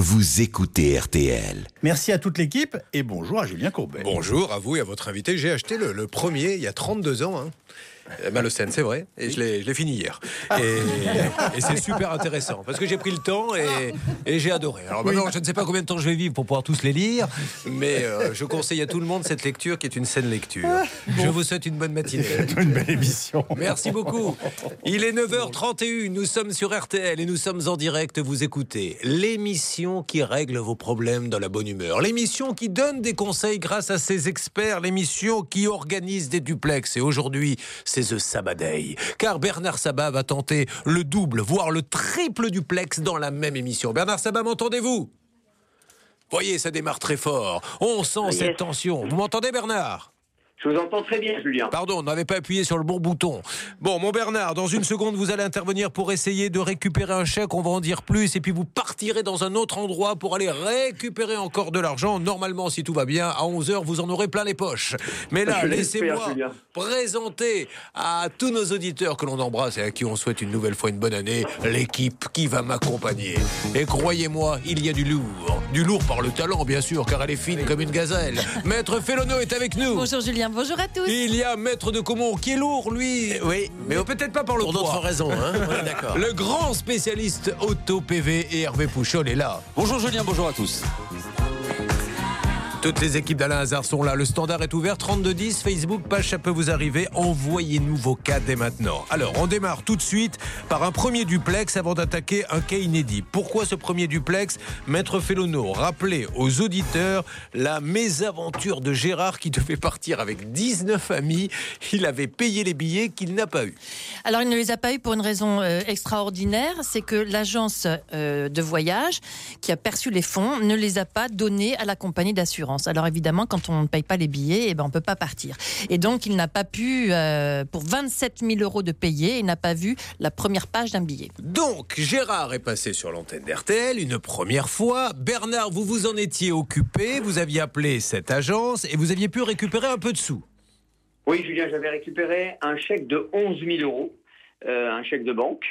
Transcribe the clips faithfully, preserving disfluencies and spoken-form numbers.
vous écoutez R T L. Merci à toute l'équipe et bonjour à Julien Courbet. Bonjour à vous et à votre invité. J'ai acheté le, le premier il y a trente-deux ans. Hein. Malocène, c'est vrai, et je l'ai, je l'ai fini hier. Et, et c'est super intéressant parce que j'ai pris le temps et, et j'ai adoré. Alors maintenant, je ne sais pas combien de temps je vais vivre pour pouvoir tous les lire, mais euh, je conseille à tout le monde cette lecture qui est une saine lecture. Je vous souhaite une bonne matinée. Une belle émission. Merci beaucoup. Il est neuf heures trente et une, nous sommes sur R T L et nous sommes en direct. Vous écoutez l'émission qui règle vos problèmes dans la bonne humeur, l'émission qui donne des conseils grâce à ses experts, l'émission qui organise des duplex. Et aujourd'hui, c'est The Sabat Day, car Bernard Sabat va tenter le double, voire le triple duplex dans la même émission. Bernard Sabat, m'entendez-vous ? Voyez, ça démarre très fort. On sent yes. cette tension. Vous m'entendez, Bernard ? Je vous entends très bien, Julien. Pardon, on n'avait pas appuyé sur le bon bouton. Bon, mon Bernard, dans une seconde, vous allez intervenir pour essayer de récupérer un chèque. On va en dire plus. Et puis, vous partirez dans un autre endroit pour aller récupérer encore de l'argent. Normalement, si tout va bien, à onze heures, vous en aurez plein les poches. Mais là, laissez-moi présenter à tous nos auditeurs que l'on embrasse et à qui on souhaite une nouvelle fois une bonne année, l'équipe qui va m'accompagner. Et croyez-moi, il y a du lourd. Du lourd par le talent, bien sûr, car elle est fine comme une gazelle. Maître Félono est avec nous. Bonjour Julien. Bonjour à tous. Il y a Maître de Comont qui est lourd, lui. Oui, mais peut-être pas par le pour poids. d'autres raisons, hein. Oui, d'accord. Le grand spécialiste auto-P V et Hervé Pouchol est là. Bonjour Julien, bonjour à tous. Toutes les équipes d'Alain Hazard sont là. Le standard est ouvert, trente-deux dix, Facebook, page, ça peut vous arriver. Envoyez-nous vos cas dès maintenant. Alors, on démarre tout de suite par un premier duplex avant d'attaquer un cas inédit. Pourquoi ce premier duplex ? Maître Félono, rappelez aux auditeurs la mésaventure de Gérard qui devait partir avec dix-neuf amis. Il avait payé les billets qu'il n'a pas eu. Alors, il ne les a pas eu pour une raison euh, extraordinaire. C'est que l'agence euh, de voyage qui a perçu les fonds ne les a pas donnés à la compagnie d'assurance. Alors évidemment, quand on ne paye pas les billets, eh ben, on ne peut pas partir. Et donc, il n'a pas pu, euh, pour vingt-sept mille euros de payer, il n'a pas vu la première page d'un billet. Donc, Gérard est passé sur l'antenne d'R T L une première fois. Bernard, vous vous en étiez occupé, vous aviez appelé cette agence et vous aviez pu récupérer un peu de sous. Oui, Julien, j'avais récupéré un chèque de onze mille euros, euh, un chèque de banque.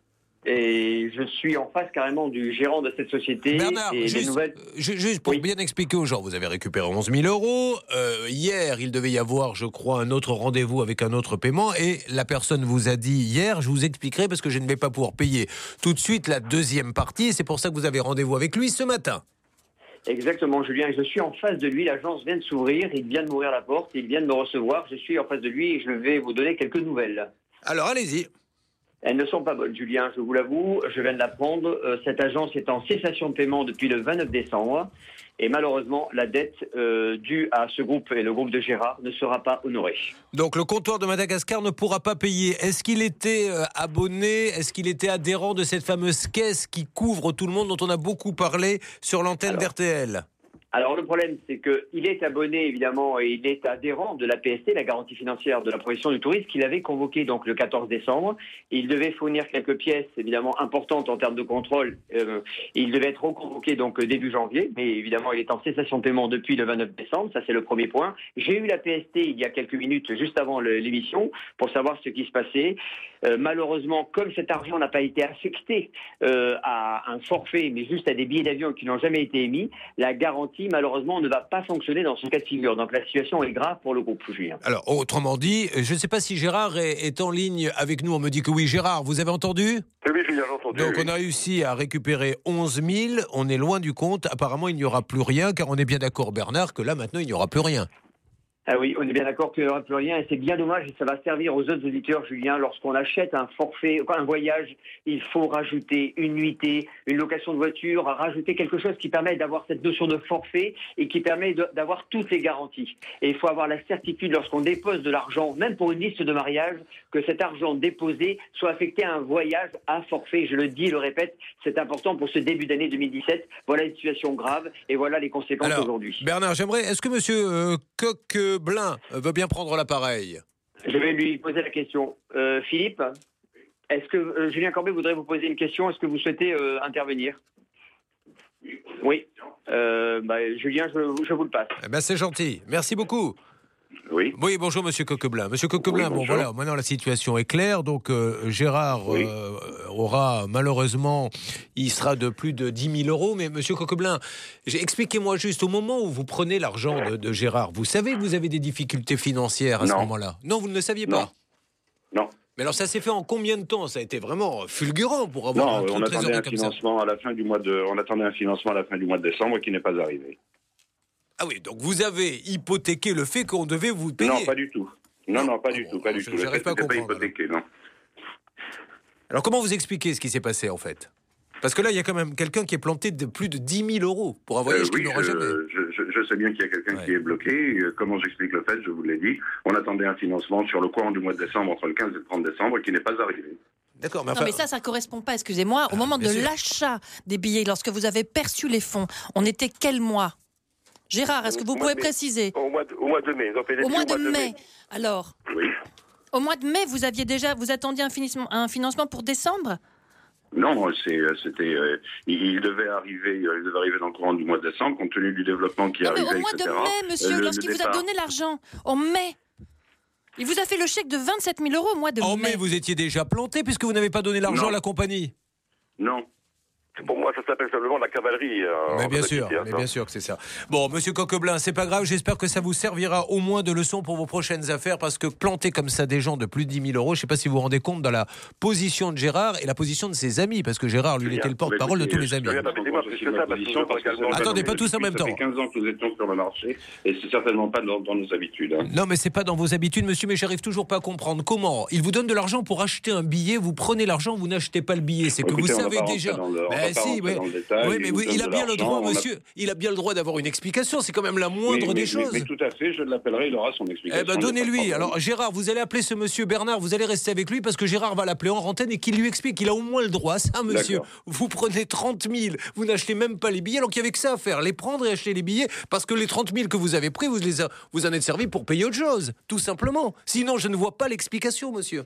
Et je suis en face carrément du gérant de cette société. Bernard, et juste, les nouvelles... juste pour oui. bien expliquer aux gens, vous avez récupéré onze mille euros. Euh, hier, il devait y avoir, je crois, un autre rendez-vous avec un autre paiement. Et la personne vous a dit hier, je vous expliquerai parce que je ne vais pas pouvoir payer tout de suite la deuxième partie. Et c'est pour ça que vous avez rendez-vous avec lui ce matin. Exactement, Julien. Je suis en face de lui. L'agence vient de s'ouvrir. Il vient de m'ouvrir la porte. Il vient de me recevoir. Je suis en face de lui et je vais vous donner quelques nouvelles. Alors, allez-y. Elles ne sont pas bonnes, Julien, je vous l'avoue, je viens de l'apprendre. Euh, cette agence est en cessation de paiement depuis le vingt-neuf décembre. Et malheureusement, la dette euh, due à ce groupe et le groupe de Gérard ne sera pas honorée. Donc le comptoir de Madagascar ne pourra pas payer. Est-ce qu'il était euh, abonné ? Est-ce qu'il était adhérent de cette fameuse caisse qui couvre tout le monde, dont on a beaucoup parlé sur l'antenne d'R T L ? Alors le problème, c'est qu'il est abonné évidemment et il est adhérent de la P S T, la garantie financière de la profession du tourisme, qu'il avait convoqué donc le quatorze décembre. Il devait fournir quelques pièces évidemment importantes en termes de contrôle. Euh, il devait être reconvoqué donc début janvier, mais évidemment il est en cessation de paiement depuis le vingt-neuf décembre. Ça c'est le premier point. J'ai eu la P S T il y a quelques minutes juste avant le, l'émission pour savoir ce qui se passait. Euh, malheureusement, comme cet argent n'a pas été affecté euh, à un forfait, mais juste à des billets d'avion qui n'ont jamais été émis, la garantie malheureusement ne va pas fonctionner dans ce cas de figure. Donc la situation est grave pour le groupe, Julien. Alors autrement dit, je ne sais pas si Gérard est, est en ligne avec nous. On me dit que oui. Gérard, vous avez entendu ? Oui, Julien, j'ai entendu. Donc oui. on a réussi à récupérer onze mille. On est loin du compte. Apparemment, il n'y aura plus rien, car on est bien d'accord, Bernard, que là maintenant il n'y aura plus rien. Ah oui, on est bien d'accord qu'il n'y aura plus rien et c'est bien dommage et ça va servir aux autres auditeurs, Julien. Lorsqu'on achète un forfait, un voyage, il faut rajouter une nuitée, une location de voiture, rajouter quelque chose qui permet d'avoir cette notion de forfait et qui permet de, d'avoir toutes les garanties. Et il faut avoir la certitude lorsqu'on dépose de l'argent, même pour une liste de mariage, que cet argent déposé soit affecté à un voyage à forfait. Je le dis et le répète, c'est important pour ce début d'année deux mille dix-sept. Voilà une situation grave et voilà les conséquences Alors, aujourd'hui. Bernard, j'aimerais, est-ce que monsieur euh, Coq Blin veut bien prendre l'appareil ? Je vais lui poser la question. Euh, Philippe, est-ce que euh, Julien Courbet voudrait vous poser une question ? Est-ce que vous souhaitez euh, intervenir ? Oui. Euh, bah, Julien, je, je vous le passe. Eh ben, c'est gentil. Merci beaucoup. Oui. Oui, bonjour Monsieur Coqueblin. Monsieur Coqueblin, Oui, bon voilà, maintenant la situation est claire. Donc euh, Gérard, oui. euh, aura malheureusement, il sera de plus de dix mille euros. Mais Monsieur Coquebelin, expliquez-moi juste, au moment où vous prenez l'argent de, de Gérard, vous savez que vous avez des difficultés financières à Non. ce moment-là? Non, vous ne le saviez pas? Non. Mais alors ça s'est fait en combien de temps? Ça a été vraiment fulgurant pour avoir Non, un taux on de attendait trésorerie un comme ça. financement à la fin du mois de, on attendait un financement à la fin du mois de décembre qui n'est pas arrivé. Ah oui, donc vous avez hypothéqué le fait qu'on devait vous payer. Non, pas du tout. Non, non, pas Ah du bon, tout, pas du je- tout. j'arrive pas à C'était pas comprendre, hypothéqué, non. Alors comment vous expliquez ce qui s'est passé en fait? Parce que là, il y a quand même quelqu'un qui est planté de plus de dix mille euros pour un voyage Euh, qu'il oui, n'aura je, jamais. je, je- je sais bien qu'il y a quelqu'un Ouais. qui est bloqué. Euh, Comment j'explique le fait? Je vous l'ai dit. On attendait un financement sur le courant du mois de décembre, entre le quinze et le trente décembre, qui n'est pas arrivé. D'accord, mais Non, enfin... mais ça, ça correspond pas, excusez-moi. Au moment de bien sûr. l'achat des billets, lorsque vous avez perçu les fonds, on était quel mois? Gérard, est-ce que vous Au mois pouvez de mai. préciser? Au mois de, au mois de mai. Ils ont fait les Au mois billets de mai. Alors, Oui. au mois de mai, vous aviez déjà, vous attendiez un financement, un financement pour décembre? Non, c'est, euh, c'était, euh, il, il devait arriver, euh, il devait arriver dans le courant du mois de décembre, compte tenu du développement qui Non, mais arrivait, au mois et cetera. de mai, monsieur, Euh, le- lorsqu'il le vous a départ- donné l'argent, en mai. Il vous a fait le chèque de vingt-sept mille euros au mois de En mai. mai, vous étiez déjà planté puisque vous n'avez pas donné l'argent Non. à la compagnie. Non. Pour moi, ça s'appelle simplement la cavalerie. euh, Mais en bien réalité, sûr, hein, mais ça. bien sûr que c'est ça. Bon, Monsieur Coquebelin, c'est pas grave. J'espère que ça vous servira au moins de leçon pour vos prochaines affaires, parce que planter comme ça des gens de plus de dix mille euros, je sais pas si vous vous rendez compte dans la position de Gérard et la position de ses amis, parce que Gérard, lui, il était le porte-parole de tous les amis. Julien, permettez-moi, parce que ça, parce que je vois également- Attendez, pas tous en même Ça fait temps. quinze ans que nous étions sur le marché, et c'est certainement pas dans, dans nos habitudes. hein. Non, mais c'est pas dans vos habitudes, monsieur, mais j'arrive toujours pas à comprendre comment. Il vous donne de l'argent pour acheter un billet, vous prenez l'argent, vous n'achetez pas le billet. C'est que Écoutez, vous on va savez pas rentrer déjà. dans le- on va Ben pas si, rentrer ouais. dans le détail, Oui, il mais nous oui, donne il a de bien le l'argent, droit, on a- monsieur. Il a bien le droit d'avoir une explication. C'est quand même la moindre Mais- des mais- choses. Mais, mais tout à fait, je l'appellerai, il aura son explication. Eh ben, il y a pas de donnez-lui. problème. Alors, Gérard, vous allez appeler ce monsieur Bernard, vous allez rester avec lui parce que Gérard va l'appeler en antenne et qu'il lui explique qu'il a au moins le droit. Ça, monsieur, D'accord. vous prenez trente mille, vous n'achetez même pas les billets, alors qu'il n'y avait que ça à faire, les prendre et acheter les billets, parce que les trente mille que vous avez pris, vous, les a- vous en êtes servi pour payer autre chose, tout simplement. Sinon, je ne vois pas l'explication, monsieur.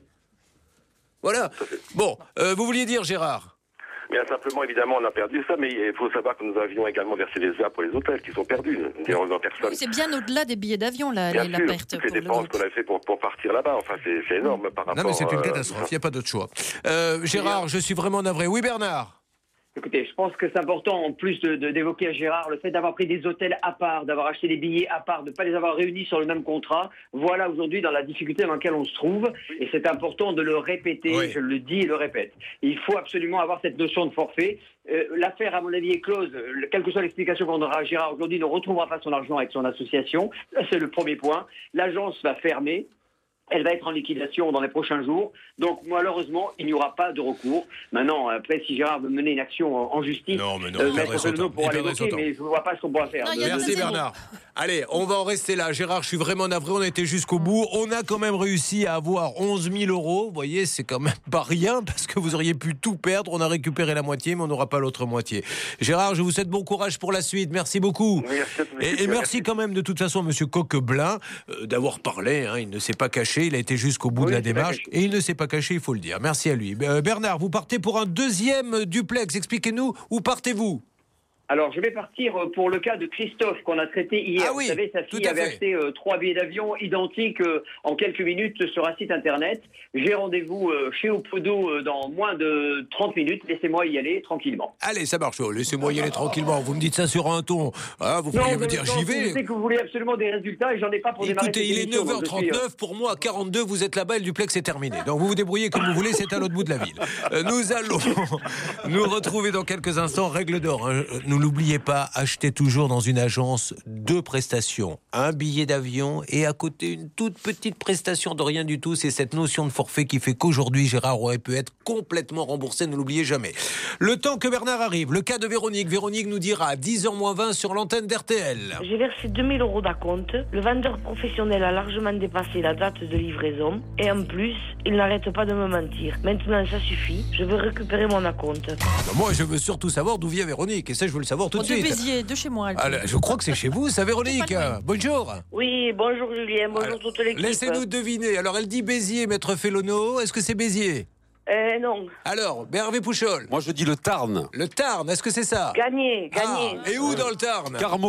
Voilà. Bon, euh, vous vouliez dire, Gérard? Bien simplement, évidemment, on a perdu ça, mais il faut savoir que nous avions également versé les heures pour les hôtels qui sont perdus. Des en personne. Oui, c'est bien au-delà des billets d'avion, la, Bien la sûr, perte. toutes les pour le dépenses groupe. qu'on a fait pour, pour partir là-bas, enfin, c'est c'est énorme par rapport... Non, mais c'est une euh, catastrophe, il n'y a pas d'autre choix. Euh, Gérard, je suis vraiment navré. Oui, Bernard? Écoutez, je pense que c'est important, en plus de, de- d'évoquer à Gérard, le fait d'avoir pris des hôtels à part, d'avoir acheté des billets à part, de ne pas les avoir réunis sur le même contrat. Voilà aujourd'hui dans la difficulté dans laquelle on se trouve. Et c'est important de le répéter, Oui. je le dis et le répète. Il faut absolument avoir cette notion de forfait. Euh, l'affaire, à mon avis, est close. Le- Quelle que soit l'explication qu'on donnera à Gérard aujourd'hui, il ne retrouvera pas son argent avec son association. Ça, c'est le premier point. L'agence va fermer. Elle va être en liquidation dans les prochains jours. Donc, malheureusement, il n'y aura pas de recours. Maintenant, après, si Gérard veut mener une action en, en justice, Non, mais non, euh, il Maître perdrait son Pelleneau temps. pourra Il perdrait son l'évoquer, temps. mais je ne vois pas ce qu'on pourra faire. Non, il y a Merci deux zéro. Bernard. Allez, on va en rester là. Gérard, je suis vraiment navré. On a été jusqu'au bout. On a quand même réussi à avoir onze mille euros. Vous voyez, c'est quand même pas rien parce que vous auriez pu tout perdre. On a récupéré la moitié, mais on n'aura pas l'autre moitié. Gérard, je vous souhaite bon courage pour la suite. Merci beaucoup. Merci à tous, Et, et monsieur. merci quand même de toute façon, Monsieur Coquebelin, euh, d'avoir parlé. Hein. Il ne s'est pas caché. Il a été jusqu'au bout Oui, de la il s'est pas démarche. caché. Et il ne s'est pas caché, il faut le dire. Merci à lui. Euh, Bernard, vous partez pour un deuxième duplex. Expliquez-nous, où partez-vous? Alors, je vais partir pour le cas de Christophe qu'on a traité hier. Ah oui, Vous savez, sa tout fille à avait fait. acheté euh, trois billets d'avion identiques euh, en quelques minutes sur un site internet. J'ai rendez-vous euh, chez Opodo euh, dans moins de trente minutes. Laissez-moi y aller tranquillement. Allez, ça marche. Oh, laissez-moi y aller tranquillement. Vous me dites ça sur un ton. Ah, vous pourriez me dire j'y Je vais. sais que vous voulez absolument des résultats et j'en ai pas pour démarrer. Écoutez, cette il est émission, neuf heures donc je suis, euh, trente-neuf. Pour moi, à quarante-deux, vous êtes là-bas et le duplex est terminé. Donc vous vous débrouillez comme vous voulez, c'est à l'autre bout de la ville. Euh, nous allons nous retrouver dans quelques instants. Règle d'or, hein. Ne l'oubliez pas, achetez toujours dans une agence deux prestations. Un billet d'avion et à côté une toute petite prestation de rien du tout. C'est cette notion de forfait qui fait qu'aujourd'hui, Gérard aurait pu être complètement remboursé. Ne l'oubliez jamais. Le temps que Bernard arrive, le cas de Véronique. Véronique nous dira à dix heures moins vingt sur l'antenne d'R T L. J'ai versé deux mille euros d'acompte. Le vendeur professionnel a largement dépassé la date de livraison. Et en plus, il n'arrête pas de me mentir. Maintenant, ça suffit. Je veux récupérer mon acompte. Ben, moi, je veux surtout savoir d'où vient Véronique. Et ça, je veux le savoir tout Oh, de de suite. Béziers, de chez moi. elle Alors, je crois que c'est chez vous, ça, Véronique. C'est pas loin. Bonjour. Oui, bonjour Julien, bonjour Alors, toute l'équipe. Laissez-nous deviner. Alors, elle dit Béziers, maître Félono. Est-ce que c'est Béziers? Euh, non, Alors, Hervé Pouchol. Moi, je dis le Tarn. Le Tarn, est-ce que c'est ça? gagné, gagné. Ah, et où dans le Tarn? Carmaux.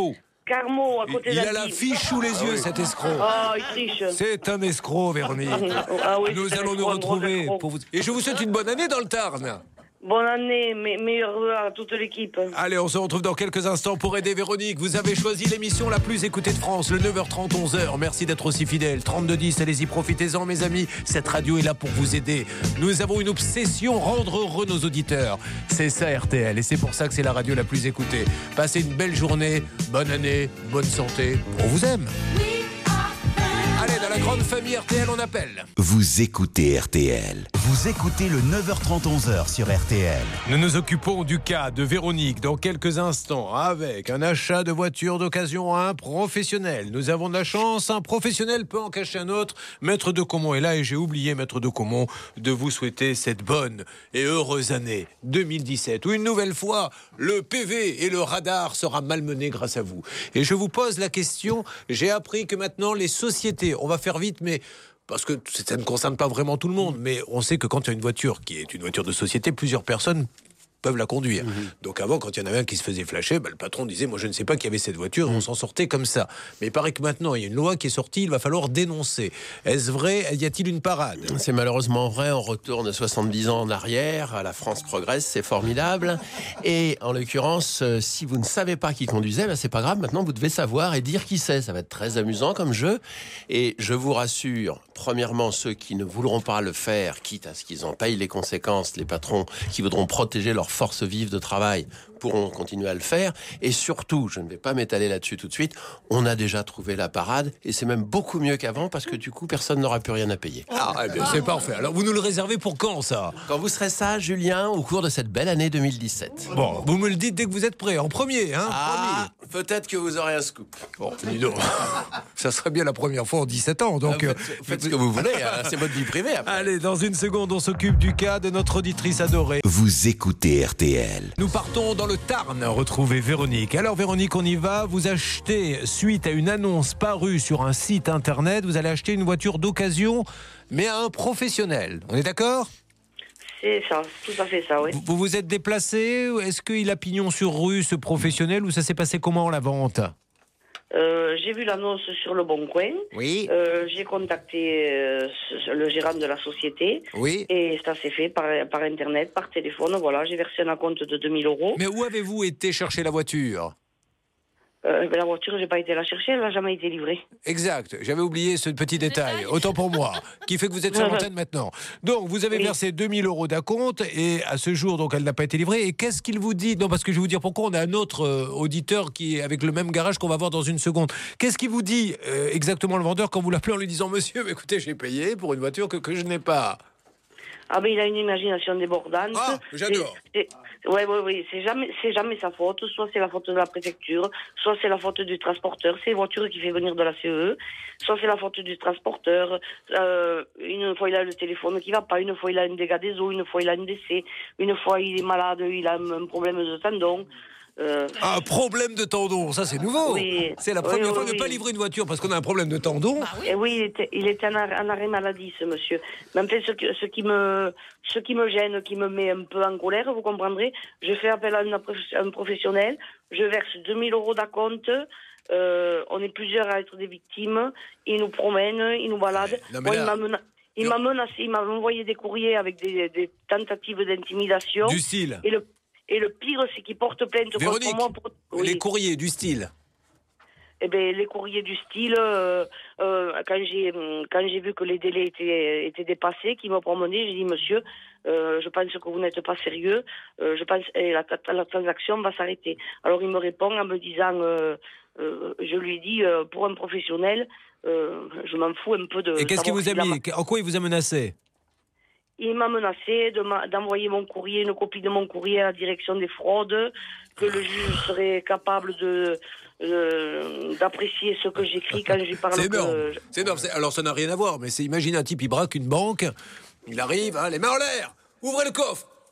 Carmo, à côté Il d'Antibes. a la fiche sous les yeux, cet escroc. Oh, il triche. C'est un escroc, Véronique. Ah oui, Nous c'est un allons nous escroc, un gros retrouver. escroc. Pour vous... Et je vous souhaite une bonne année dans le Tarn. Bonne année, me- meilleurs vœux à toute l'équipe. Allez, on se retrouve dans quelques instants pour aider Véronique. Vous avez choisi l'émission la plus écoutée de France, le neuf heures trente, onze heures. Merci d'être aussi fidèle. trente-deux dix, allez-y, profitez-en, mes amis. Cette radio est là pour vous aider. Nous avons une obsession, rendre heureux nos auditeurs. C'est ça, R T L, et c'est pour ça que c'est la radio la plus écoutée. Passez une belle journée, bonne année, bonne santé. On vous aime. Allez, dans la grande famille R T L, on appelle. Vous écoutez R T L. Vous écoutez le neuf heures trente, onze heures sur R T L. Nous nous occupons du cas de Véronique dans quelques instants avec un achat de voiture d'occasion à un professionnel. Nous avons de la chance, un professionnel peut en cacher un autre. Maître de Comont est là et j'ai oublié, Maître de Comont, de vous souhaiter cette bonne et heureuse année deux mille dix-sept où une nouvelle fois, le P V et le radar sera malmené grâce à vous. Et je vous pose la question, j'ai appris que maintenant les sociétés, on va faire vite mais... parce que ça ne concerne pas vraiment tout le monde, mais on sait que quand il y a une voiture qui est une voiture de société, plusieurs personnes peuvent la conduire. Mmh. Donc avant, quand il y en avait un qui se faisait flasher, bah, le patron disait, moi je ne sais pas qu'il y avait cette voiture, mmh. on s'en sortait comme ça. Mais il paraît que maintenant, il y a une loi qui est sortie, il va falloir dénoncer. Est-ce vrai? Y a-t-il une parade? C'est malheureusement vrai, on retourne soixante-dix ans en arrière, la France progresse, c'est formidable. Et en l'occurrence, euh, si vous ne savez pas qui conduisait, bah, c'est pas grave, maintenant vous devez savoir et dire qui c'est. Ça va être très amusant comme jeu. Et je vous rassure, premièrement, ceux qui ne voudront pas le faire, quitte à ce qu'ils en payent les conséquences, les patrons qui voudront protéger leur force vive de travail pourront continuer à le faire. Et surtout, je ne vais pas m'étaler là-dessus tout de suite, on a déjà trouvé la parade et c'est même beaucoup mieux qu'avant parce que du coup, personne n'aura plus rien à payer. Ah, eh bien, c'est parfait. Alors, vous nous le réservez pour quand, ça? Quand vous serez ça, Julien, au cours de cette belle année deux mille dix-sept. Bon, vous me le dites dès que vous êtes prêt, en premier, hein? Ah, peut-être que vous aurez un scoop. Bon, dis donc. Ça serait bien la première fois en dix-sept ans, donc... Ah, faites, faites ce que vous voulez, hein, c'est votre vie privée. Après. Allez, dans une seconde, on s'occupe du cas de notre auditrice adorée. Vous écoutez R T L. Nous partons dans le Tarn retrouver Véronique. Alors Véronique, on y va. Vous achetez, suite à une annonce parue sur un site internet, vous allez acheter une voiture d'occasion, mais à un professionnel. On est d'accord ? C'est ça, tout à fait ça, oui. Vous vous êtes déplacé ? Est-ce qu'il a pignon sur rue, ce professionnel, ou ça s'est passé comment, la vente ? Euh, j'ai vu l'annonce sur Le Bon Coin. Oui. Euh, j'ai contacté euh, le gérant de la société. Oui. Et ça s'est fait par, par Internet, par téléphone. Voilà, j'ai versé un acompte de deux mille euros. Mais où avez-vous été chercher la voiture ? Euh, ben la voiture, j'ai pas été la chercher, elle n'a jamais été livrée. Exact, j'avais oublié ce petit détail, autant pour moi, qui fait que vous êtes sur l'antenne maintenant. Donc, vous avez oui. versé deux mille euros d'acompte, et à ce jour, donc, elle n'a pas été livrée. Et qu'est-ce qu'il vous dit ? Non, parce que je vais vous dire pourquoi, on a un autre euh, auditeur qui est avec le même garage qu'on va voir dans une seconde. Qu'est-ce qu'il vous dit euh, exactement le vendeur quand vous l'appelez en lui disant « Monsieur, mais écoutez, j'ai payé pour une voiture que, que je n'ai pas ». Ah ben il a une imagination débordante. Ah, j'adore. Oui, oui, oui, c'est jamais, c'est jamais sa faute. Soit c'est la faute de la préfecture, soit c'est la faute du transporteur. C'est la voiture qui fait venir de la C E E. Soit c'est la faute du transporteur. Euh, une fois il a le téléphone qui va pas, une fois il a un dégât des eaux, une fois il a un décès, une fois il est malade, il a un problème de tendon. Euh... Un problème de tendon, ça c'est nouveau. Oui. C'est la première oui, fois oui, de ne pas oui. livrer une voiture parce qu'on a un problème de tendon. Bah oui. Et oui, il était, il était en, arrêt, en arrêt maladie, ce monsieur. Mais en fait, ce, ce, qui me, ce qui me gêne, qui me met un peu en colère, vous comprendrez, je fais appel à, une, à un professionnel, je verse deux mille euros d'acompte, euh, on est plusieurs à être des victimes, il nous promène, il nous balade. Non, mais Moi, là... il m'a mena... Il m'a menacé, il m'a envoyé des courriers avec des, des tentatives d'intimidation. Du style. Et le, et le pire, c'est qu'il porte plainte Véronique, contre moi. Pour... Oui. Les courriers du style. Eh ben, les courriers du style, euh, euh, quand j'ai quand j'ai vu que les délais étaient étaient dépassés, qui m'ont promené, j'ai dit monsieur, euh, je pense que vous n'êtes pas sérieux, euh, je pense et la, la transaction va s'arrêter. Alors il me répond en me disant, euh, euh, je lui ai dit euh, pour un professionnel, euh, je m'en fous un peu de. Et qu'est-ce qu'il vous a la... mis ? En quoi il vous a menacé ? Il m'a menacé de ma, d'envoyer mon courrier, une copie de mon courrier à la direction des fraudes, que le juge serait capable de euh, d'apprécier ce que j'écris quand je lui parle. C'est énorme. Que... C'est énorme. C'est... Alors ça n'a rien à voir, mais c'est imagine un type, il braque une banque, il arrive, hein, les mains en l'air, ouvrez le coffre.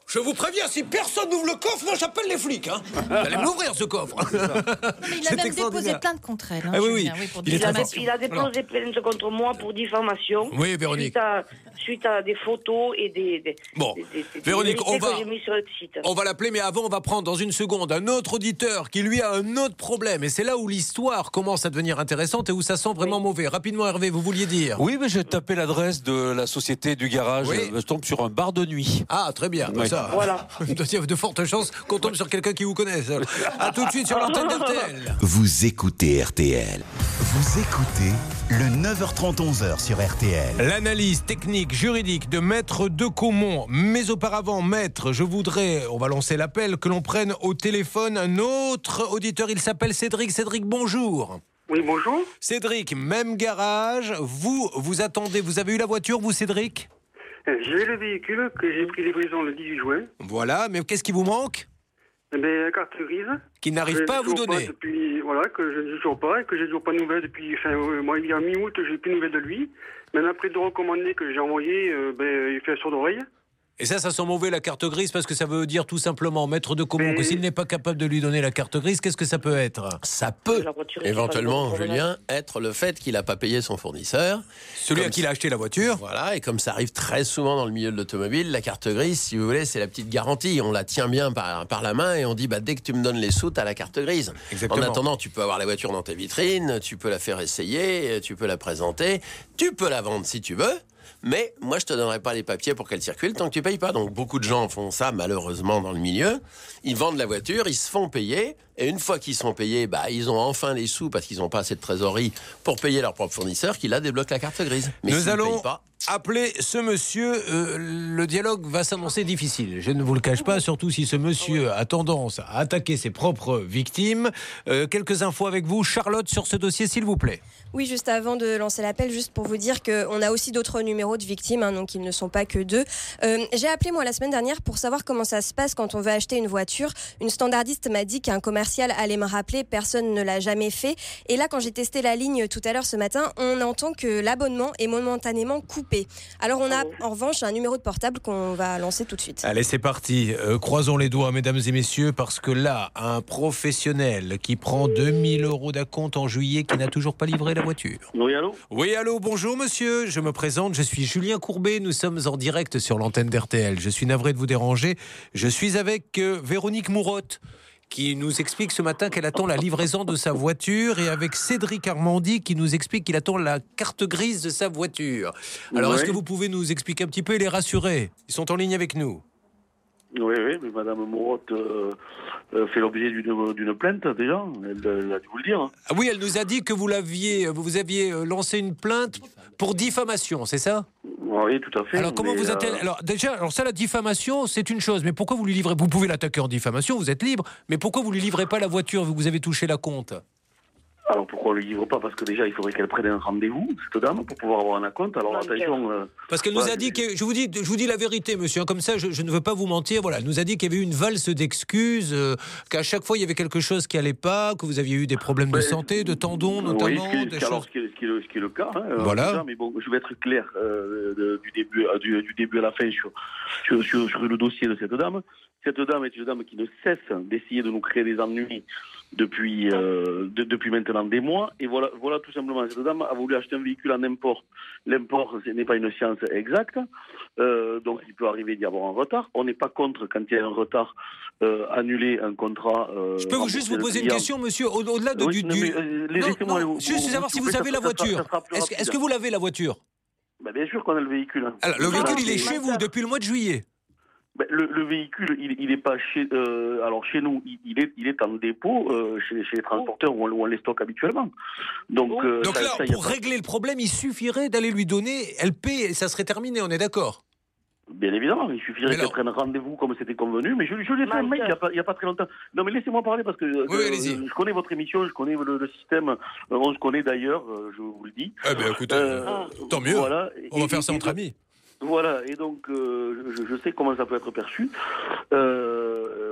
Je vous préviens, si personne n'ouvre le coffre, moi j'appelle les flics. Hein. Vous allez m'ouvrir ce coffre. Non, mais il a même déposé plainte contre elle. Hein, ah, oui, oui. oui pour il, il, a, très il a déposé plainte contre moi pour diffamation. Oui, Véronique. Suite à, suite à des photos et des. des bon, des, des, des, Véronique, des on va, que j'ai mis sur le site. on va l'appeler, mais avant, on va prendre dans une seconde un autre auditeur qui lui a un autre problème. Et c'est là où l'histoire commence à devenir intéressante et où ça sent vraiment oui. mauvais. Rapidement, Hervé, vous vouliez dire? Oui, mais j'ai tapé l'adresse de la société du garage. Oui. Je tombe sur un bar de nuit. Ah, très bien. Oui. Ça, voilà. Il y a de fortes chances qu'on tombe sur quelqu'un qui vous connaisse. A tout de suite sur l'antenne d'R T L. Vous écoutez R T L. Vous écoutez le neuf heures trente, onze heures sur R T L. L'analyse technique juridique de Maître Decomont. Mais auparavant, Maître, je voudrais, on va lancer l'appel, que l'on prenne au téléphone un autre auditeur. Il s'appelle Cédric. Cédric, bonjour. Oui, bonjour. Cédric, même garage. Vous, vous attendez, vous avez eu la voiture, vous, Cédric? J'ai le véhicule que j'ai pris livraison le dix-huit juin. Voilà, mais qu'est-ce qui vous manque? Eh bien, la carte grise. Qui n'arrive pas à vous donner. Pas depuis, voilà, que je ne sais toujours pas et que j'ai toujours pas de nouvelles depuis. Enfin, euh, moi, il y a mi-août, j'ai plus de nouvelles de lui. Maintenant, après deux recommandés que j'ai envoyés, euh, ben, il fait la sourde oreille. Et ça, ça sent mauvais, la carte grise, parce que ça veut dire tout simplement, Maître Decomont, mais... que s'il n'est pas capable de lui donner la carte grise, qu'est-ce que ça peut être? Ça peut, éventuellement, Julien, être le fait qu'il n'a pas payé son fournisseur. Celui à qui il a acheté la voiture. Voilà, et comme ça arrive très souvent dans le milieu de l'automobile, la carte grise, si vous voulez, c'est la petite garantie. On la tient bien par, par la main et on dit, bah, dès que tu me donnes les sous, t'as la carte grise. Exactement. En attendant, tu peux avoir la voiture dans tes vitrines, tu peux la faire essayer, tu peux la présenter, tu peux la vendre si tu veux. Mais moi, je te donnerai pas les papiers pour qu'elle circule tant que tu payes pas. Donc, beaucoup de gens font ça, malheureusement, dans le milieu. Ils vendent la voiture, ils se font payer. Et une fois qu'ils sont payés, bah, ils ont enfin les sous parce qu'ils n'ont pas assez de trésorerie pour payer leur propre fournisseur qui, là, débloque la carte grise. Mais nous allons pas... appeler ce monsieur. Euh, le dialogue va s'annoncer difficile. Je ne vous le cache pas, surtout si ce monsieur a tendance à attaquer ses propres victimes. Euh, quelques infos avec vous. Charlotte, sur ce dossier, s'il vous plaît. Oui, juste avant de lancer l'appel, juste pour vous dire qu'on a aussi d'autres numéros de victimes, hein, donc ils ne sont pas que deux. Euh, j'ai appelé moi la semaine dernière pour savoir comment ça se passe quand on veut acheter une voiture. Une standardiste m'a dit qu'un commercial allait me rappeler, personne ne l'a jamais fait. Et là, quand j'ai testé la ligne tout à l'heure ce matin, on entend que l'abonnement est momentanément coupé. Alors on a en revanche un numéro de portable qu'on va lancer tout de suite. Allez, c'est parti. Euh, croisons les doigts, mesdames et messieurs, parce que là, un professionnel qui prend deux mille euros d'acompte en juillet qui n'a toujours pas livré la voiture. Oui, allô ? Oui, allô, bonjour monsieur. Je me présente, je suis Julien Courbet. Nous sommes en direct sur l'antenne d'R T L. Je suis navré de vous déranger. Je suis avec euh, Véronique Mourotte, qui nous explique ce matin qu'elle attend la livraison de sa voiture, et avec Cédric Armandy qui nous explique qu'il attend la carte grise de sa voiture. Alors, oui. Est-ce que vous pouvez nous expliquer un petit peu et les rassurer? Ils sont en ligne avec nous. Oui, oui, mais Madame Mourotte euh, euh, fait l'objet d'une, d'une plainte déjà, elle, elle a dû vous le dire. Ah oui, elle nous a dit que vous l'aviez, vous aviez lancé une plainte pour diffamation, c'est ça? Oui, tout à fait. Alors comment vous a-t-elle... Alors déjà, alors ça, la diffamation, c'est une chose, mais pourquoi vous lui livrez... Vous pouvez l'attaquer en diffamation, vous êtes libre, mais pourquoi vous lui livrez pas la voiture, vous avez touché la compte? Alors pourquoi on ne le livre pas? Parce que déjà il faudrait qu'elle prenne un rendez-vous, cette dame, pour pouvoir avoir un acompte. Alors non, attention. Euh, Parce qu'elle nous voilà, a dit que, je vous dis, je vous dis la vérité, monsieur, comme ça je, je ne veux pas vous mentir. Voilà, elle nous a dit qu'il y avait eu une valse d'excuses, euh, qu'à chaque fois il y avait quelque chose qui allait pas, que vous aviez eu des problèmes de santé, de tendons notamment. Oui, ce qui, des alors, choses... ce, qui est, ce, qui est le, ce qui est le cas. Hein, voilà. Ça, mais bon, je vais être clair euh, de, du début, euh, du, du début à la fin sur, sur, sur, sur le dossier de cette dame. Cette dame est une dame qui ne cesse d'essayer de nous créer des ennuis depuis, euh, de, depuis maintenant des mois. Et voilà, voilà tout simplement, cette dame a voulu acheter un véhicule en import. L'import, ce n'est pas une science exacte, euh, donc il peut arriver d'y avoir un retard. On n'est pas contre, quand il y a un retard, euh, annuler un contrat. Euh, Je peux vous juste vous poser une question, monsieur, au- au-delà de, oui, du... non, du... mais, euh, non, non, vous, juste vous, savoir si vous ça, avez ça, la ça, voiture. ça sera plus Est-ce, est-ce que vous l'avez, la voiture? Ben, bien sûr qu'on a le véhicule. Hein. Alors, le Ah, véhicule, il est c'est- chez vous depuis le mois de juillet. Ben, le, le véhicule, il, il est pas chez, euh, alors chez nous, il, il est, il est en dépôt euh, chez, chez les transporteurs où on, où on les stocke habituellement. Donc, euh, Donc ça- là, ça, y a pour pas- régler le problème, il suffirait d'aller lui donner, elle paie et ça serait terminé, on est d'accord? Bien évidemment, il suffirait Mais qu'elle alors- prenne rendez-vous comme c'était convenu. Mais je, je l'ai fait un mail il n'y a, pas- il y a pas très longtemps. Non, mais laissez-moi parler parce que Oui, euh, allez-y. je connais votre émission, je connais le, le système. Euh, on se connaît d'ailleurs, euh, je vous le dis. Eh bien, écoutez, Euh, tant mieux. Voilà. On va Et- faire ça et- entre et- amis. Voilà, et donc euh, je, je sais comment ça peut être perçu. Euh,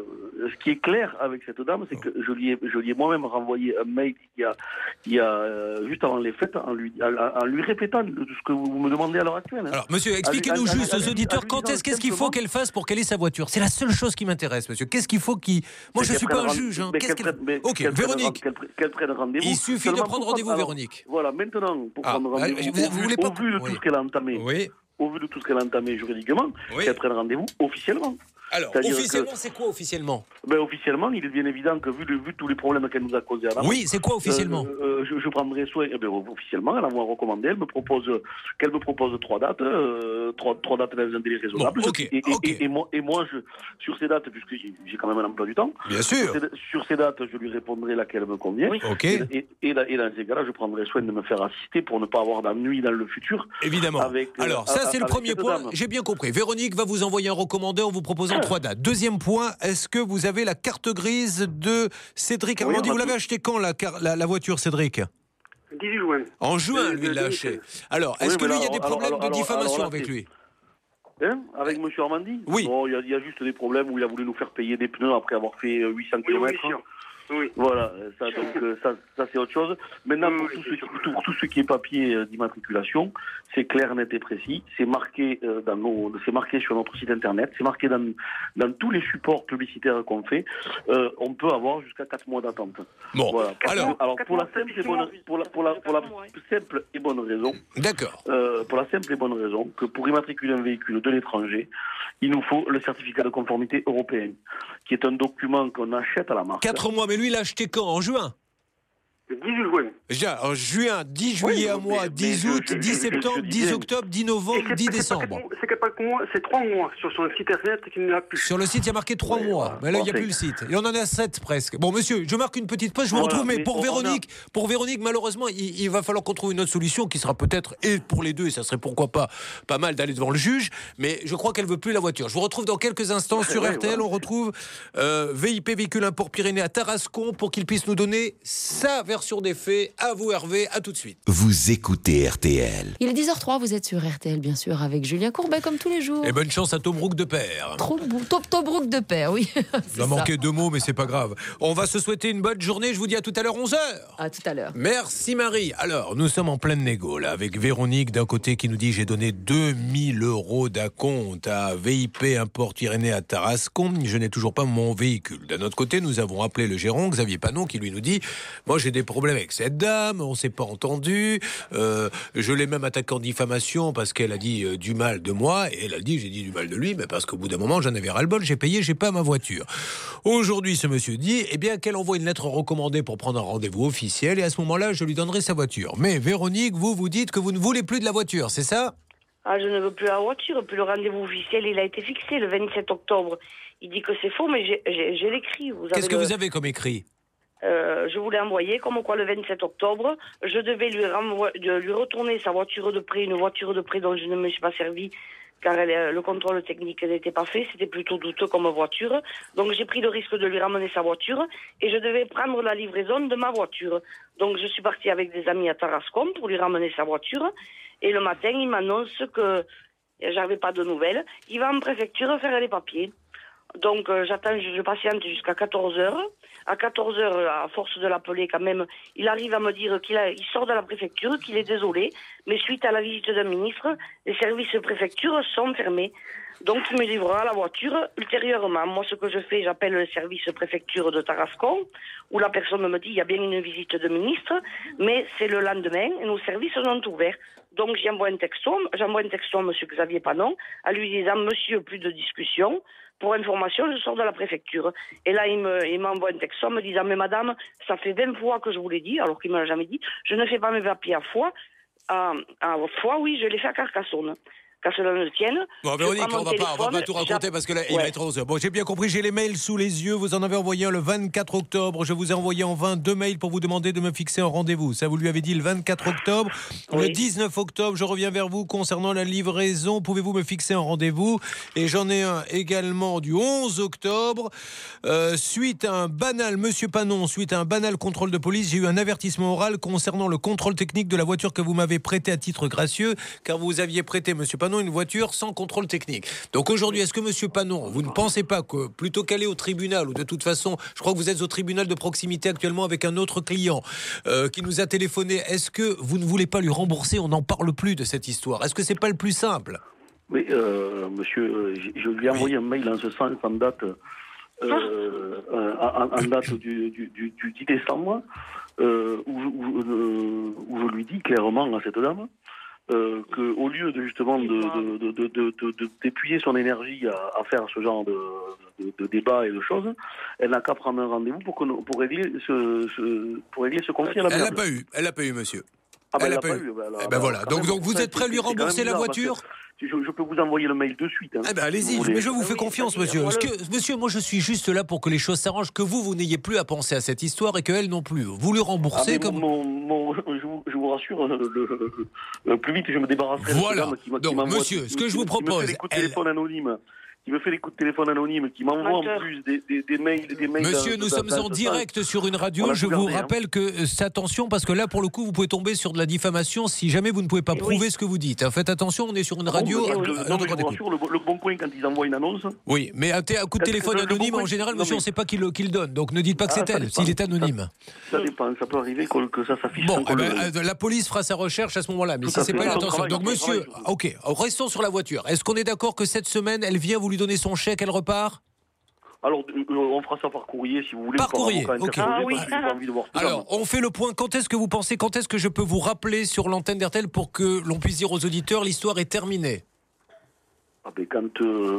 ce qui est clair avec cette dame, c'est que je lui ai, je lui ai moi-même renvoyé un mail il y a, il y a euh, juste avant les fêtes, en lui, en, en lui répétant ce que vous me demandez à l'heure actuelle. Hein. Alors, monsieur, expliquez-nous juste aux auditeurs quand est-ce qu'est-ce qu'il faut qu'elle fasse pour qu'elle ait sa voiture. C'est la seule chose qui m'intéresse, monsieur. Qu'est-ce qu'il faut qu'il. Moi, je ne suis pas un juge. Hein. Qu'est-ce qu'il... Mais ok, qu'elle Véronique. Prenne, qu'elle, qu'elle prenne rendez-vous. Il suffit de prendre rendez-vous, alors, Véronique. Voilà, maintenant, pour ah, prendre rendez-vous, vous, vous au, voulez vu, pas... au vu de oui. tout ce qu'elle a entamé, oui. au vu de tout ce qu'elle a entamé juridiquement, oui. qu'elle prenne rendez-vous officiellement. Alors, C'est-à-dire officiellement, que, c'est quoi officiellement ben, officiellement, il est bien évident que vu, le, vu tous les problèmes qu'elle nous a causés à la oui, c'est quoi officiellement euh, euh, je, je prendrai soin. Eh ben, officiellement, elle m'a recommandé, elle me propose, qu'elle me propose trois dates, euh, trois, trois dates dans un délai raisonnable. Bon, okay, et, et, okay. et, et, moi, et moi, je, sur ces dates, puisque j'ai quand même un emploi du temps, bien sûr. Sur ces, sur ces dates, je lui répondrai laquelle me convient. Oui. Okay. Et, et, et, et dans ces cas-là, je prendrai soin de me faire assister pour ne pas avoir d'ennui dans le futur. Évidemment. Avec, Alors, euh, ça, c'est le premier point. Dame. J'ai bien compris. Véronique va vous envoyer un recommandé en vous proposant trois dates. Deuxième point, est-ce que vous avez la carte grise de Cédric Armandi? Oui, vous l'avez acheté quand, la, la, la voiture, Cédric? dix-huit juin. En juin, lui, il l'a acheté. Alors, est-ce oui, que lui, il y a des problèmes alors, alors, de diffamation alors, alors, avec lui? Hein, avec M. Armandi? Oui. Bon, il y, y a juste des problèmes où il a voulu nous faire payer des pneus après avoir fait huit cents kilomètres. Oui, oui, oui. Voilà, ça, donc, euh, ça, ça c'est autre chose. Maintenant, oui, pour, oui, tout ce qui, pour tout ce qui est papier euh, d'immatriculation, c'est clair, net et précis. C'est marqué, euh, dans nos, c'est marqué sur notre site internet, c'est marqué dans, dans tous les supports publicitaires qu'on fait. Euh, on peut avoir jusqu'à quatre mois d'attente. Bon, voilà. alors, alors pour la simple et bonne, pour la, pour la, pour la simple et bonne raison. D'accord. Euh, pour la simple et bonne raison que pour immatriculer un véhicule de l'étranger, il nous faut le certificat de conformité européen, qui est un document qu'on achète à la marque. Quatre mois, mais lui, il l'a acheté quand? En juin? dix-huit juin. Déjà, en juin, dix juillet à moi, dix août, dix septembre, dix octobre, dix novembre, dix décembre. C'est pas que moi, c'est trois mois sur son site internet qu'il n'y a plus. Sur le site, il y a marqué trois ouais, mois. Mais là, il n'y a plus le site. Et on en a sept presque. Bon, monsieur, je marque une petite pause, je vous voilà, retrouve. Mais, mais pour Véronique, a... pour Véronique, malheureusement, il, il va falloir qu'on trouve une autre solution qui sera peut-être, et pour les deux, et ça serait pourquoi pas pas mal d'aller devant le juge. Mais je crois qu'elle veut plus la voiture. Je vous retrouve dans quelques instants sur ouais, R T L. Voilà. On retrouve euh, V I P Véhicule Import Pyrénées à Tarascon pour qu'il puisse nous donner sa version des faits. À vous Hervé, à tout de suite. Vous écoutez R T L. Il est dix heures zéro trois, vous êtes sur R T L bien sûr avec Julien Courbet comme tous les jours. Et bonne chance à Tobruk de Père. Tobruk de Père, oui. Il a manqué deux mots mais c'est pas grave. On va se souhaiter une bonne journée, je vous dis à tout à l'heure onze heures. À tout à l'heure. Merci Marie. Alors, nous sommes en pleine négo là avec Véronique d'un côté qui nous dit j'ai donné deux mille euros d'acompte à V I P Import Pyrénées à Tarascon, je n'ai toujours pas mon véhicule. D'un autre côté, nous avons appelé le gérant Xavier Panon qui lui nous dit moi j'ai des problèmes avec cette dame, on s'est pas entendu, euh, je l'ai même attaqué en diffamation parce qu'elle a dit euh, du mal de moi et elle a dit j'ai dit du mal de lui mais parce qu'au bout d'un moment j'en avais ras-le-bol, j'ai payé, j'ai pas ma voiture. Aujourd'hui ce monsieur dit eh bien qu'elle envoie une lettre recommandée pour prendre un rendez-vous officiel et à ce moment-là je lui donnerai sa voiture. Mais Véronique, vous vous dites que vous ne voulez plus de la voiture, c'est ça? Ah, je ne veux plus la voiture, puis le rendez-vous officiel il a été fixé le vingt-sept octobre. Il dit que c'est faux mais j'ai, j'ai, j'ai l'écrit. Vous Qu'est-ce que le... vous avez comme écrit? Euh, je voulais envoyer, comme quoi le vingt-sept octobre, je devais lui, renvo- de lui retourner sa voiture de prêt, une voiture de prêt dont je ne me suis pas servi, car elle, le contrôle technique n'était pas fait, c'était plutôt douteux comme voiture. Donc j'ai pris le risque de lui ramener sa voiture et je devais prendre la livraison de ma voiture. Donc je suis partie avec des amis à Tarascon pour lui ramener sa voiture et le matin il m'annonce que j'avais pas de nouvelles. Il va en préfecture faire les papiers. Donc euh, j'attends, je, je patiente jusqu'à quatorze heures. À quatorze heures, à force de l'appeler quand même, il arrive à me dire qu'il a, il sort de la préfecture, qu'il est désolé, mais suite à la visite d'un ministre, les services de préfecture sont fermés. Donc il me livrera la voiture ultérieurement. Moi ce que je fais, j'appelle le service préfecture de Tarascon, où la personne me dit il y a bien une visite de ministre, mais c'est le lendemain et nos services sont ouverts. Donc j'envoie un texto, j'envoie un texto à M. Xavier Panon, à lui disant monsieur, plus de discussion. Pour information, je sors de la préfecture. Et là, il, me, il m'envoie un texto me disant mais madame, ça fait vingt fois que je vous l'ai dit, alors qu'il ne me l'a jamais dit, je ne fais pas mes papiers à fois. À, à fois, oui, je les fais à Carcassonne. Qu'à cela ne tienne. Bon, Véronique, on ne va, va pas tout raconter parce que là, il ouais. va être onze heures. Bon, j'ai bien compris, j'ai les mails sous les yeux. Vous en avez envoyé un le vingt-quatre octobre. Je vous ai envoyé en vain deux mails pour vous demander de me fixer un rendez-vous. Ça, vous lui avez dit le vingt-quatre octobre. Oui. Le dix-neuf octobre, je reviens vers vous concernant la livraison. Pouvez-vous me fixer un rendez-vous? Et j'en ai un également du onze octobre. Euh, suite à un banal, monsieur Panon, suite à un banal contrôle de police, j'ai eu un avertissement oral concernant le contrôle technique de la voiture que vous m'avez prêtée à titre gracieux, car vous aviez prêté, monsieur Panon, Panon une voiture sans contrôle technique. Donc aujourd'hui, est-ce que Monsieur Panon, vous ne pensez pas que plutôt qu'aller au tribunal, ou de toute façon, je crois que vous êtes au tribunal de proximité actuellement avec un autre client euh, qui nous a téléphoné, est-ce que vous ne voulez pas lui rembourser? On n'en parle plus de cette histoire. Est-ce que c'est pas le plus simple? Oui, euh, monsieur, je, je lui ai envoyé oui. un mail en ce sens en date, euh, en, en date du, du, du, du dix décembre, euh, où, où, euh, où je lui dis clairement à cette dame euh, qu'au lieu de justement de, de, de, de, de, de, de d'épuiser son énergie à, à faire ce genre de, de, de débat et de choses, elle n'a qu'à prendre un rendez-vous pour, que, pour, régler, ce, ce, pour régler ce conflit à la Elle n'a pas eu, elle n'a pas eu, monsieur. Ah ben elle n'a pas, pas eu. eu. Ben alors, eh ben voilà. Donc, même, donc vous êtes prêt à lui rembourser la voiture? Je, je peux vous envoyer le mail de suite. Hein, eh ben allez-y, si mais je vous ah fais oui, confiance, oui, monsieur. voilà. Que, monsieur, moi je suis juste là pour que les choses s'arrangent, que vous, vous n'ayez plus à penser à cette histoire et qu'elle non plus. Vous lui remboursez ah, comme... Mon, mon, je, vous, je vous rassure, le, le, le plus vite je me débarrasserai voilà. de ce qui, donc, qui monsieur, ce que je vous propose... Qui me fait des coups de téléphone anonymes. Qui me fait des coups de téléphone anonymes, qui m'envoie en plus des, des, des mails, des mails. Monsieur, nous sommes en direct sur une radio. Je vous rappelle que c'est attention parce que là, pour le coup, vous pouvez tomber sur de la diffamation si jamais vous ne pouvez pas prouver ce que vous dites. Faites attention, on est sur une radio. Non, mais je vous rassure, le, le Bon Coin, quand ils envoient une annonce. Oui, mais un, un coup de téléphone anonyme, en général, monsieur, on ne sait pas qui le, qui le donne. Donc ne dites pas que c'est elle, s'il est anonyme. Ça dépend, ça peut arriver que ça s'affiche. Bon, la police fera sa recherche à ce moment-là. Mais si c'est pas attention. Donc monsieur, ok, restons sur la voiture. Est-ce qu'on est d'accord que cette semaine, elle vient vous lui donner son chèque, elle repart? Alors, on fera ça par courrier, si vous voulez. Par courrier, ok. Ah, oui. Alors, on fait le point. Quand est-ce que vous pensez, quand est-ce que je peux vous rappeler sur l'antenne d'R T L pour que l'on puisse dire aux auditeurs l'histoire est terminée? Ah ben quand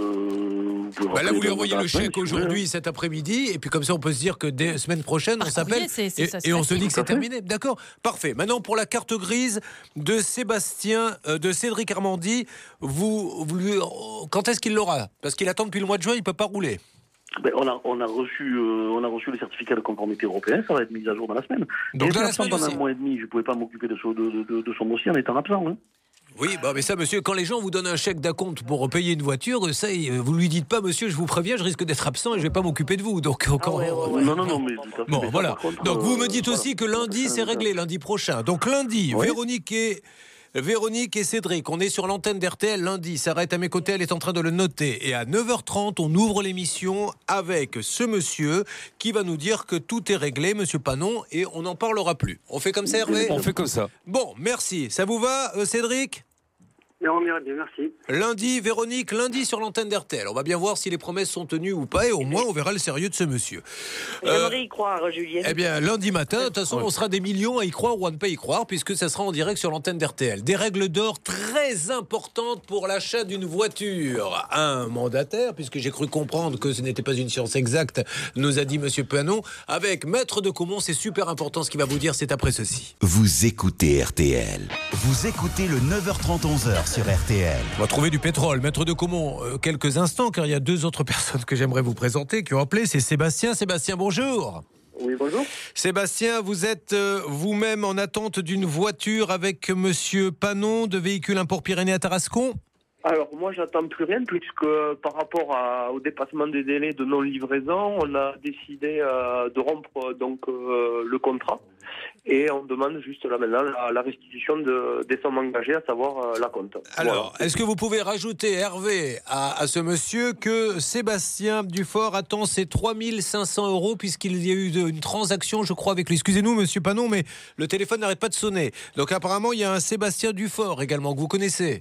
euh, vous, bah là, vous lui envoyez le chèque aujourd'hui, hein. Cet après-midi, et puis comme ça, on peut se dire que dès semaine prochaine, on s'appelle et, et on se dit que c'est terminé. D'accord, parfait. Maintenant, pour la carte grise de Sébastien, euh, de Cédric Armandi, vous, vous lui, quand est-ce qu'il l'aura? Parce qu'il attend depuis le mois de juin, il ne peut pas rouler. Ben, on, a, on, a reçu, euh, on a reçu le certificat de conformité européen, ça va être mis à jour dans la semaine. Donc, dans la semaine pendant aussi. un mois et demi, je ne pouvais pas m'occuper de, de, de, de son dossier en étant absent. Hein. Oui, bah mais ça, monsieur, quand les gens vous donnent un chèque d'acompte pour payer une voiture, ça, vous lui dites pas, monsieur, je vous préviens, je risque d'être absent et je vais pas m'occuper de vous. Donc, encore. Ah ouais, ouais, ouais. Non, non, non, mais. Bon, mais voilà. Ça, contre, donc, vous me dites voilà. aussi que lundi, c'est réglé, lundi prochain. Donc, lundi, oui. Véronique et. Véronique et Cédric, on est sur l'antenne d'R T L lundi. Sarah est à mes côtés, elle est en train de le noter. Et à neuf heures trente, on ouvre l'émission avec ce monsieur qui va nous dire que tout est réglé, monsieur Panon, et on n'en parlera plus. On fait comme ça, Hervé? On fait comme ça. Bon, merci. Ça vous va, euh, Cédric? Non, bien, merci. Lundi, Véronique, lundi sur l'antenne d'R T L. On va bien voir si les promesses sont tenues ou pas, et au moins on verra le sérieux de ce monsieur. J'aimerais euh, y croire, Julien. Eh bien, lundi matin, de toute façon, on sera des millions à y croire ou à ne pas y croire, puisque ça sera en direct sur l'antenne d'R T L. Des règles d'or très importantes pour l'achat d'une voiture. Un mandataire, puisque j'ai cru comprendre que ce n'était pas une science exacte, nous a dit monsieur Panon. Avec Maître de Comont, c'est super important ce qu'il va vous dire, c'est après ceci. Vous écoutez R T L. Vous écoutez le neuf heures trente, onze heures sur R T L. On va trouver du pétrole. Maître de Comont, euh, quelques instants, car il y a deux autres personnes que j'aimerais vous présenter qui ont appelé. C'est Sébastien. Sébastien, bonjour. Oui, bonjour. Sébastien, vous êtes euh, vous-même en attente d'une voiture avec monsieur Panon de Véhicules Import Pyrénées à Tarascon? Alors, moi, j'attends plus rien, puisque par rapport à, au dépassement des délais de non-livraison, on a décidé euh, de rompre donc, euh, le contrat. Et on demande juste là maintenant la, la restitution de, des sommes engagées, à savoir euh, la compte. Alors, voilà. Est-ce que vous pouvez rajouter, Hervé, à, à ce monsieur que Sébastien Dufort attend ses trois mille cinq cents euros puisqu'il y a eu de, une transaction, je crois, avec lui. Excusez-nous, monsieur Panon, mais le téléphone n'arrête pas de sonner. Donc apparemment, il y a un Sébastien Dufort également que vous connaissez.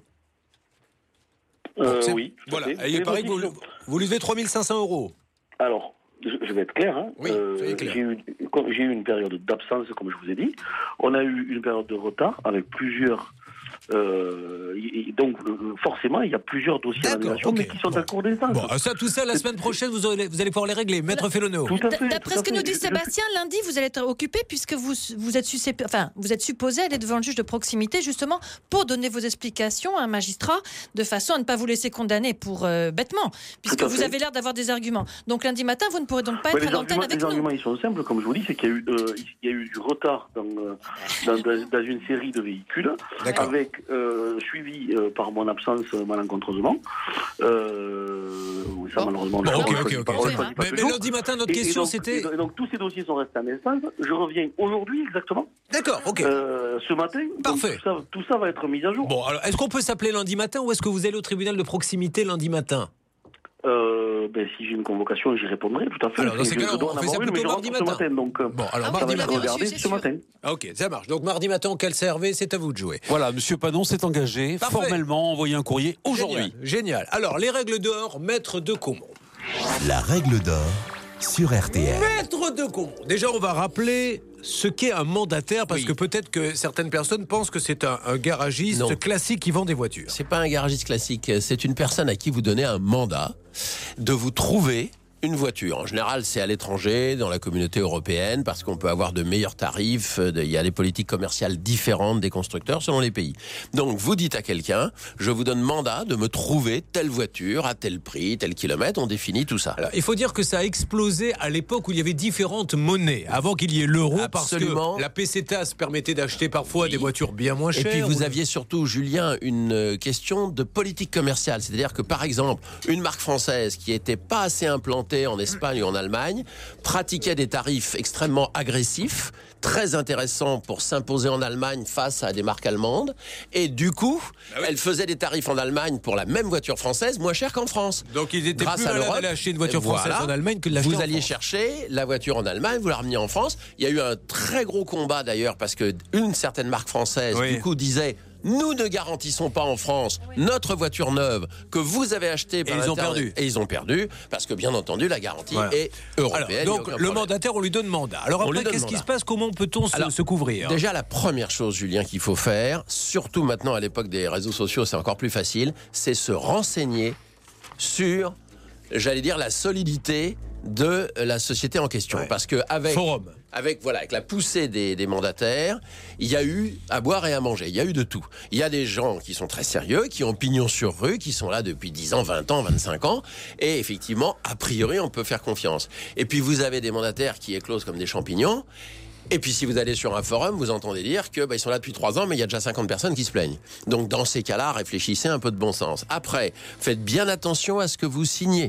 Euh, oui. Voilà. Et il paraît que vous, vous lui devez trois mille cinq cents euros. Alors, je, je vais être clair. Hein. Oui, euh, clair. J'ai eu, j'ai eu une période d'absence, comme je vous ai dit. On a eu une période de retard avec plusieurs. Euh, et donc, forcément, il y a plusieurs dossiers d'annulation, okay. mais qui sont bon. en cours d'instance. Bon, ça, tout ça, la semaine prochaine, vous, aurez, vous allez pouvoir les régler. Maître Féloneau. D'après ce que nous dit Sébastien, lundi, vous allez être occupé puisque vous, vous, êtes suscep... enfin, vous êtes supposé aller devant le juge de proximité, justement, pour donner vos explications à un magistrat, de façon à ne pas vous laisser condamner pour euh, bêtement, puisque vous avez l'air d'avoir des arguments. Donc, lundi matin, vous ne pourrez donc pas ouais, être à l'antenne avec les nous. Les arguments, ils sont simples, comme je vous dis, c'est qu'il y a eu, euh, il y a eu du retard dans, euh, dans, dans, dans une série de véhicules, avec... Euh, suivi euh, par mon absence euh, malencontreusement. Euh, ça oh. malheureusement. Bon, je ok, ne ok, choisis ok. pas, on Mais, choisit pas mais toujours. lundi matin, notre Et- et question, donc- c'était... Et donc, et donc, tous ces dossiers sont restés en instance. Je reviens aujourd'hui exactement. D'accord, ok. Euh, ce matin. Parfait. Donc, tout, ça, tout ça va être mis à jour. Bon, alors, est-ce qu'on peut s'appeler lundi matin ou est-ce que vous allez au tribunal de proximité lundi matin? Euh, ben, si j'ai une convocation, j'y répondrai tout à fait. Alors, dans Je- ces cas-là, je dois on en fait avoir ça une, mais plutôt je mardi rentre ce matin. Donc, euh, Bon, alors ça mardi va être matin. regardé ce matin. Ok, ça marche. Donc mardi matin, on cale Hervé, c'est à vous de jouer. Voilà, Monsieur Panon s'est engagé Parfait. formellement à envoyer un courrier aujourd'hui. Génial, génial. Alors, les règles d'or, maître de Caumont. La règle d'or sur R T L. Maître de Caumont. Déjà, on va rappeler ce qu'est un mandataire, parce que peut-être que certaines personnes pensent que c'est un, un garagiste Non. classique qui vend des voitures. C'est pas un garagiste classique, c'est une personne à qui vous donnez un mandat de vous trouver une voiture. En général, c'est à l'étranger, dans la communauté européenne, parce qu'on peut avoir de meilleurs tarifs. de- Il y a des politiques commerciales différentes des constructeurs selon les pays. Donc, vous dites à quelqu'un, je vous donne mandat de me trouver telle voiture à tel prix, tel kilomètre. On définit tout ça. Alors, il faut dire que ça a explosé à l'époque où il y avait différentes monnaies, avant qu'il y ait l'euro, parce Absolument. que la pesetas permettait d'acheter parfois des voitures bien moins Et chères. puis vous ou- aviez surtout, Julien, une euh, question de politique commerciale. C'est-à-dire que, par exemple, une marque française qui n'était pas assez implantée en Espagne ou en Allemagne pratiquait des tarifs extrêmement agressifs, très intéressants pour s'imposer en Allemagne face à des marques allemandes. Et du coup, elle faisait des tarifs en Allemagne pour la même voiture française moins chère qu'en France. Donc ils étaient Grâce plus à malades l'Europe, d'aller acheter une voiture voilà. française en Allemagne que de l'acheter Vous en alliez France. chercher la voiture en Allemagne, vous la remeniez en France. Il y a eu un très gros combat d'ailleurs parce que une certaine marque française Oui. du coup disait: nous ne garantissons pas en France notre voiture neuve que vous avez achetée par Et ils ont Internet. perdu. Et ils ont perdu parce que bien entendu la garantie Voilà. est européenne. Alors, il y a donc aucun le problème. mandataire, on lui donne mandat. Alors On après, lui donne qu'est-ce qui mandat. se passe? Comment peut-on se, Alors, se couvrir? Déjà, la première chose, Julien, qu'il faut faire, surtout maintenant à l'époque des réseaux sociaux, c'est encore plus facile, c'est se renseigner sur, j'allais dire, la solidité de la société en question. Ouais. Parce que avec, Forum. avec, voilà, avec la poussée des, des mandataires, il y a eu à boire et à manger. Il y a eu de tout. Il y a des gens qui sont très sérieux, qui ont pignon sur rue, qui sont là depuis dix ans, vingt ans, vingt-cinq ans. Et effectivement, a priori, on peut faire confiance. Et puis, vous avez des mandataires qui éclosent comme des champignons. Et puis si vous allez sur un forum, vous entendez dire que bah, ils sont là depuis trois ans, mais il y a déjà cinquante personnes qui se plaignent. Donc dans ces cas-là, réfléchissez un peu de bon sens. Après, faites bien attention à ce que vous signez.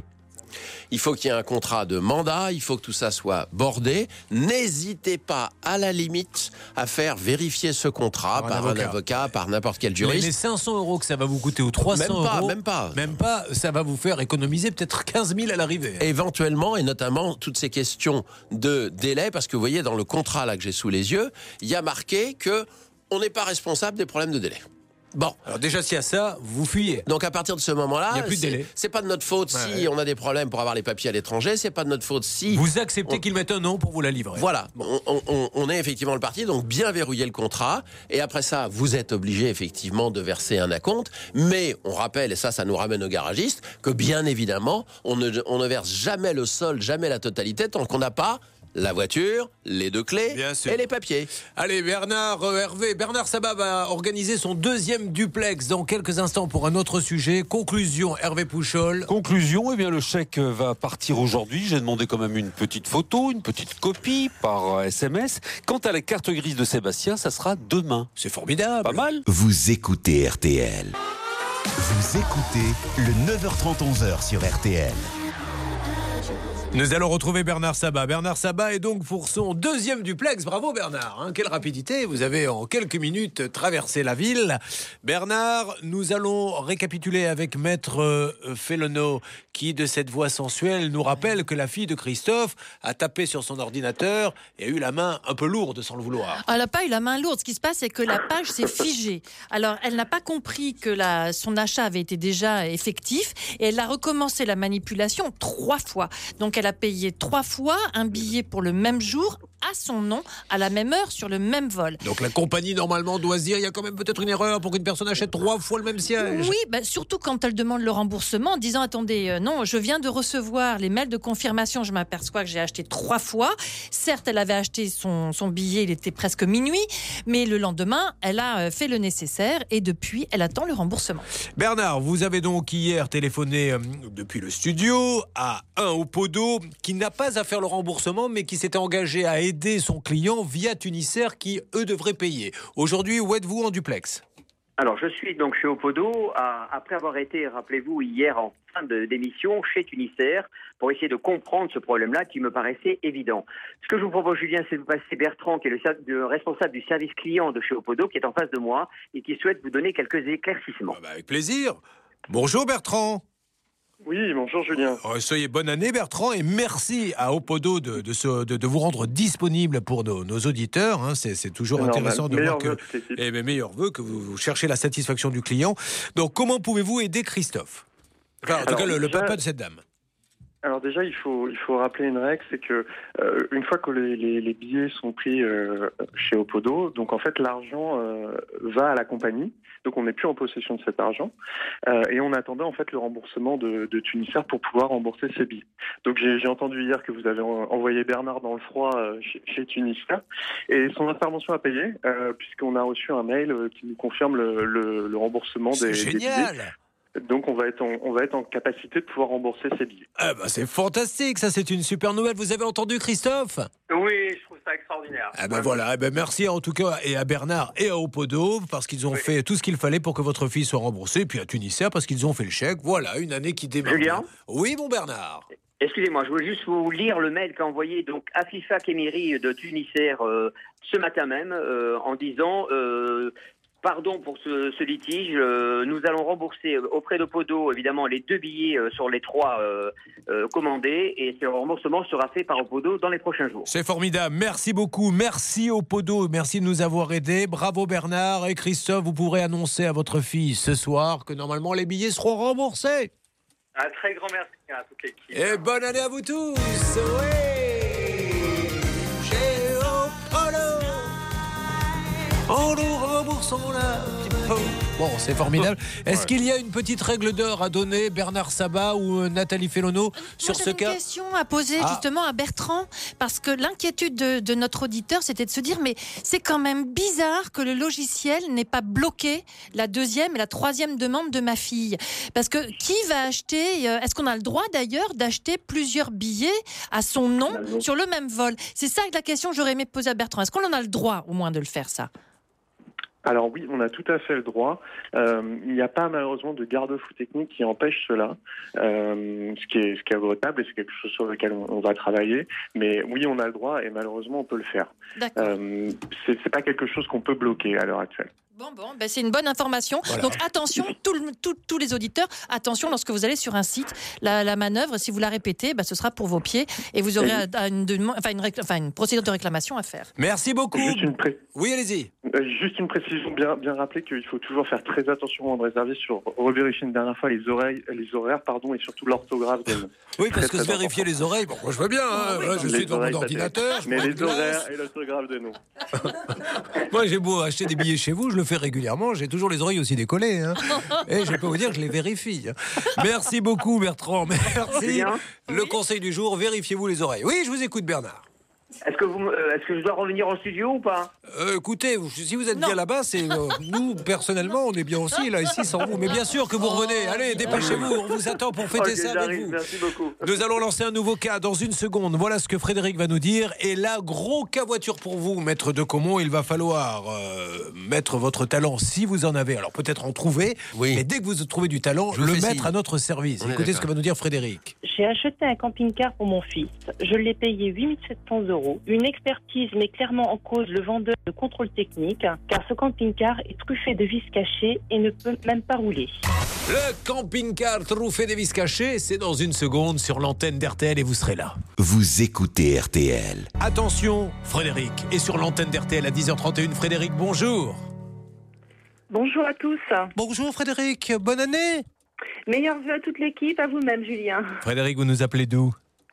Il faut qu'il y ait un contrat de mandat, il faut que tout ça soit bordé. N'hésitez pas, à la limite, à faire vérifier ce contrat Par un par, avocat. un avocat, par n'importe quel Mais juriste. les cinq cents euros que ça va vous coûter ou trois cents Même pas, euros, même pas. même pas, ça va vous faire économiser peut-être quinze mille à l'arrivée. Éventuellement, et notamment toutes ces questions de délai, parce que vous voyez, dans le contrat là que j'ai sous les yeux, il y a marqué que on n'est pas responsable des problèmes de délai. Bon. Alors déjà, s'il y a ça, vous fuyez. Donc à partir de ce moment-là, Il y a plus de c'est- délai. c'est pas de notre faute Ouais, si ouais. on a des problèmes pour avoir les papiers à l'étranger, c'est pas de notre faute si... Vous acceptez on- qu'ils mettent un an pour vous la livrer. Voilà, on, on- on est effectivement le parti, donc bien verrouiller le contrat, et après ça, vous êtes obligé effectivement de verser un acompte, mais on rappelle, et ça, ça nous ramène aux garagistes, que bien évidemment, on ne, on ne verse jamais le solde, jamais la totalité, tant qu'on n'a pas la voiture, les deux clés Bien sûr. et les papiers. Allez, Bernard euh, Hervé, Bernard Sabat va organiser son deuxième duplex dans quelques instants pour un autre sujet. Conclusion, Hervé Pouchol. Conclusion, eh bien le chèque va partir aujourd'hui. J'ai demandé quand même une petite photo, une petite copie par S M S. Quant à la carte grise de Sébastien, ça sera demain. C'est formidable. Pas mal. Vous écoutez R T L. Vous écoutez le neuf heures trente, onze heures sur R T L. Nous allons retrouver Bernard Sabat. Bernard Sabat est donc pour son deuxième duplex. Bravo Bernard, hein. Quelle rapidité. Vous avez en quelques minutes traversé la ville. Bernard, nous allons récapituler avec Maître euh, Félono qui, de cette voix sensuelle, nous rappelle que la fille de Christophe a tapé sur son ordinateur et a eu la main un peu lourde sans le vouloir. Elle n'a pas eu la main lourde. Ce qui se passe, c'est que la page s'est figée. Alors, elle n'a pas compris que la, son achat avait été déjà effectif et elle a recommencé la manipulation trois fois. Donc, elle a payé trois fois un billet pour le même jour, à son nom, à la même heure, sur le même vol. Donc la compagnie, normalement, doit se dire il y a quand même peut-être une erreur pour qu'une personne achète trois fois le même siège. Oui, bah, surtout quand elle demande le remboursement en disant attendez, euh, non, je viens de recevoir les mails de confirmation, je m'aperçois que j'ai acheté trois fois. Certes, elle avait acheté son, son billet, il était presque minuit, mais le lendemain, elle a euh, fait le nécessaire et depuis, elle attend le remboursement. Bernard, vous avez donc hier téléphoné euh, depuis le studio à un au pot d'eau qui n'a pas à faire le remboursement mais qui s'était engagé à aider son client via Tunisair qui, eux, devraient payer. Aujourd'hui, où êtes-vous en duplex ? Alors, je suis donc chez Opodo, à- après avoir été, rappelez-vous, hier en fin de- d'émission chez Tunisair, pour essayer de comprendre ce problème-là qui me paraissait évident. Ce que je vous propose, Julien, c'est de vous passer Bertrand, qui est le, ser- le responsable du service client de chez Opodo, qui est en face de moi et qui souhaite vous donner quelques éclaircissements. Ah bah, avec plaisir. Bonjour Bertrand. Oui, bonjour Julien. Euh, Soyez bonne année Bertrand et merci à Opodo de, de, se- de, de vous rendre disponible pour nos, nos auditeurs. Hein. C'est, c'est toujours C'est intéressant normal. de Meilleurs voir vœux que, à toute l'équipe. eh bien, meilleurs vœux, que vous, vous cherchez la satisfaction du client. Donc comment pouvez-vous aider Christophe? Enfin, en tout Alors, cas le, le déjà- papa de cette dame. Alors déjà, il faut il faut rappeler une règle, c'est que euh, une fois que les, les, les billets sont pris euh, chez Opodo, donc en fait l'argent euh, va à la compagnie, donc on n'est plus en possession de cet argent euh, et on attendait en fait le remboursement de, de Tunisair pour pouvoir rembourser ces billets. Donc j'ai j'ai entendu hier que vous avez en- envoyé Bernard dans le froid euh, chez, chez Tunisair et son intervention a payé euh, puisqu'on a reçu un mail euh, qui nous confirme le, le, le remboursement C'est des, des génial. billets. Donc on va être en, on va être en capacité de pouvoir rembourser ces billets. Ah bah, c'est fantastique, ça c'est une super nouvelle. Vous avez entendu Christophe? Oui, je trouve ça extraordinaire. Ah ben voilà, eh ben merci en tout cas et à Bernard et à Opodo parce qu'ils ont fait tout ce qu'il fallait pour que votre fille soit remboursée, et puis à Tunisair parce qu'ils ont fait le chèque. Voilà, une année qui démarre. Julien bien. Oui, mon Bernard. Excusez-moi, je voulais juste vous lire le mail qu'a envoyé donc Afifa Kemiri de Tunisair euh, ce matin même euh, en disant euh, pardon pour ce, ce litige, euh, nous allons rembourser auprès d'Opodo évidemment les deux billets euh, sur les trois euh, euh, commandés et ce remboursement sera fait par Opodo dans les prochains jours. C'est formidable, merci beaucoup, merci Opodo, merci de nous avoir aidés. Bravo Bernard et Christophe, vous pourrez annoncer à votre fille ce soir que normalement les billets seront remboursés. Un très grand merci à toute l'équipe. Et bonne année à vous tous. Oui. Chez Opodo. Oh, nous remboursons là. Bon, c'est formidable. Est-ce Ouais. qu'il y a une petite règle d'or à donner, Bernard Sabat ou euh, Nathalie Fellono, sur Moi, ce j'avais cas? une question à poser Ah. justement à Bertrand, parce que l'inquiétude de, de notre auditeur, c'était de se dire, mais c'est quand même bizarre que le logiciel n'ait pas bloqué la deuxième et la troisième demande de ma fille. Parce que qui va acheter, euh, est-ce qu'on a le droit d'ailleurs d'acheter plusieurs billets à son nom sur le même vol? C'est ça la question que j'aurais aimé poser à Bertrand. Est-ce qu'on en a le droit au moins de le faire, ça? Alors oui, on a tout à fait le droit. Euh, il n'y a pas malheureusement de garde-fou technique qui empêche cela, euh, ce qui est ce qui est regrettable et c'est quelque chose sur lequel on, on va travailler. Mais oui, on a le droit et malheureusement on peut le faire. Euh, c'est, c'est pas quelque chose qu'on peut bloquer à l'heure actuelle. Bon, bon, ben c'est une bonne information. Voilà. Donc attention, tout le- tout- tous les auditeurs, attention lorsque vous allez sur un site, la, la manœuvre, si vous la répétez, ben, ce sera pour vos pieds et vous aurez Et- à- à une, dema- enfin, une, récla- enfin, une procédure de réclamation à faire. Merci beaucoup. Juste une pré- Oui, allez-y. Euh, juste une précision, bien, bien rappeler qu'il faut toujours faire très attention avant de réserver sur revérifier une dernière fois les oreilles, les horaires, pardon, et surtout l'orthographe des noms. Oui, parce Très, que se très vérifier les oreilles, bon, moi je veux bien, hein. Là, je Les suis devant oreilles, mon ça ordinateur. fait- je Mais prends une les glace. horaires et l'orthographe des noms. Moi, j'ai beau acheter des billets chez vous, je le fais régulièrement. J'ai toujours les oreilles aussi décollées. Hein. Et je peux vous dire que je les vérifie. Merci beaucoup, Bertrand. Merci. Julien Le conseil du jour, vérifiez-vous les oreilles. Oui, je vous écoute, Bernard. Est-ce que, vous, me- euh, est-ce que je dois revenir en studio ou pas? Euh, écoutez, vous- si vous êtes bien là-bas, c'est euh, nous personnellement, on est bien aussi là ici sans vous. Mais bien sûr que vous revenez. Allez, dépêchez-vous. On vous attend pour fêter Ok, ça avec j'arrive, vous. merci beaucoup. Nous allons lancer un nouveau cas dans une seconde. Voilà ce que Frédéric va nous dire. Et là, gros cas voiture pour vous, maître de Comont. Il va falloir euh, mettre votre talent si vous en avez. Alors peut-être en trouver. Mais dès que vous trouvez du talent, Je vous le fais mettre signe. à notre service. On est Écoutez ce d'accord. que va nous dire Frédéric. J'ai acheté un camping-car pour mon fils. Je l'ai payé huit mille sept cents euros. Une expertise met clairement en cause le vendeur de contrôle technique, car ce camping-car est truffé de vis cachées et ne peut même pas rouler. Le camping-car truffé des vis cachées, c'est dans une seconde sur l'antenne d'R T L et vous serez là. Vous écoutez R T L. Attention, Frédéric est sur l'antenne d'R T L à dix heures trente et une. Frédéric, bonjour. Bonjour à tous. Bonjour Frédéric, bonne année. Meilleurs vœux à toute l'équipe, à vous-même Julien. Frédéric, vous nous appelez d'où?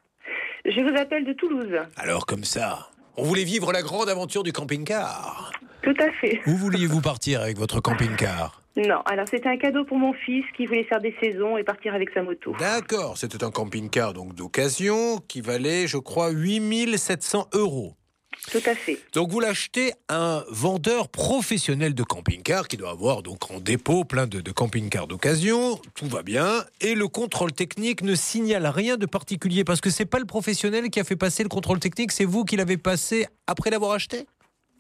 Je vous appelle de Toulouse. Alors comme ça, on voulait vivre la grande aventure du camping-car. Tout à fait. Où vouliez-vous partir avec votre camping-car? Non, alors c'était un cadeau pour mon fils qui voulait faire des saisons et partir avec sa moto. D'accord, c'était un camping-car donc d'occasion qui valait, je crois, huit mille sept cents euros. Tout à fait. Donc vous l'achetez à un vendeur professionnel de camping-car qui doit avoir donc en dépôt plein de, de camping-cars d'occasion. Tout va bien et le contrôle technique ne signale rien de particulier parce que c'est pas le professionnel qui a fait passer le contrôle technique, c'est vous qui l'avez passé après l'avoir acheté?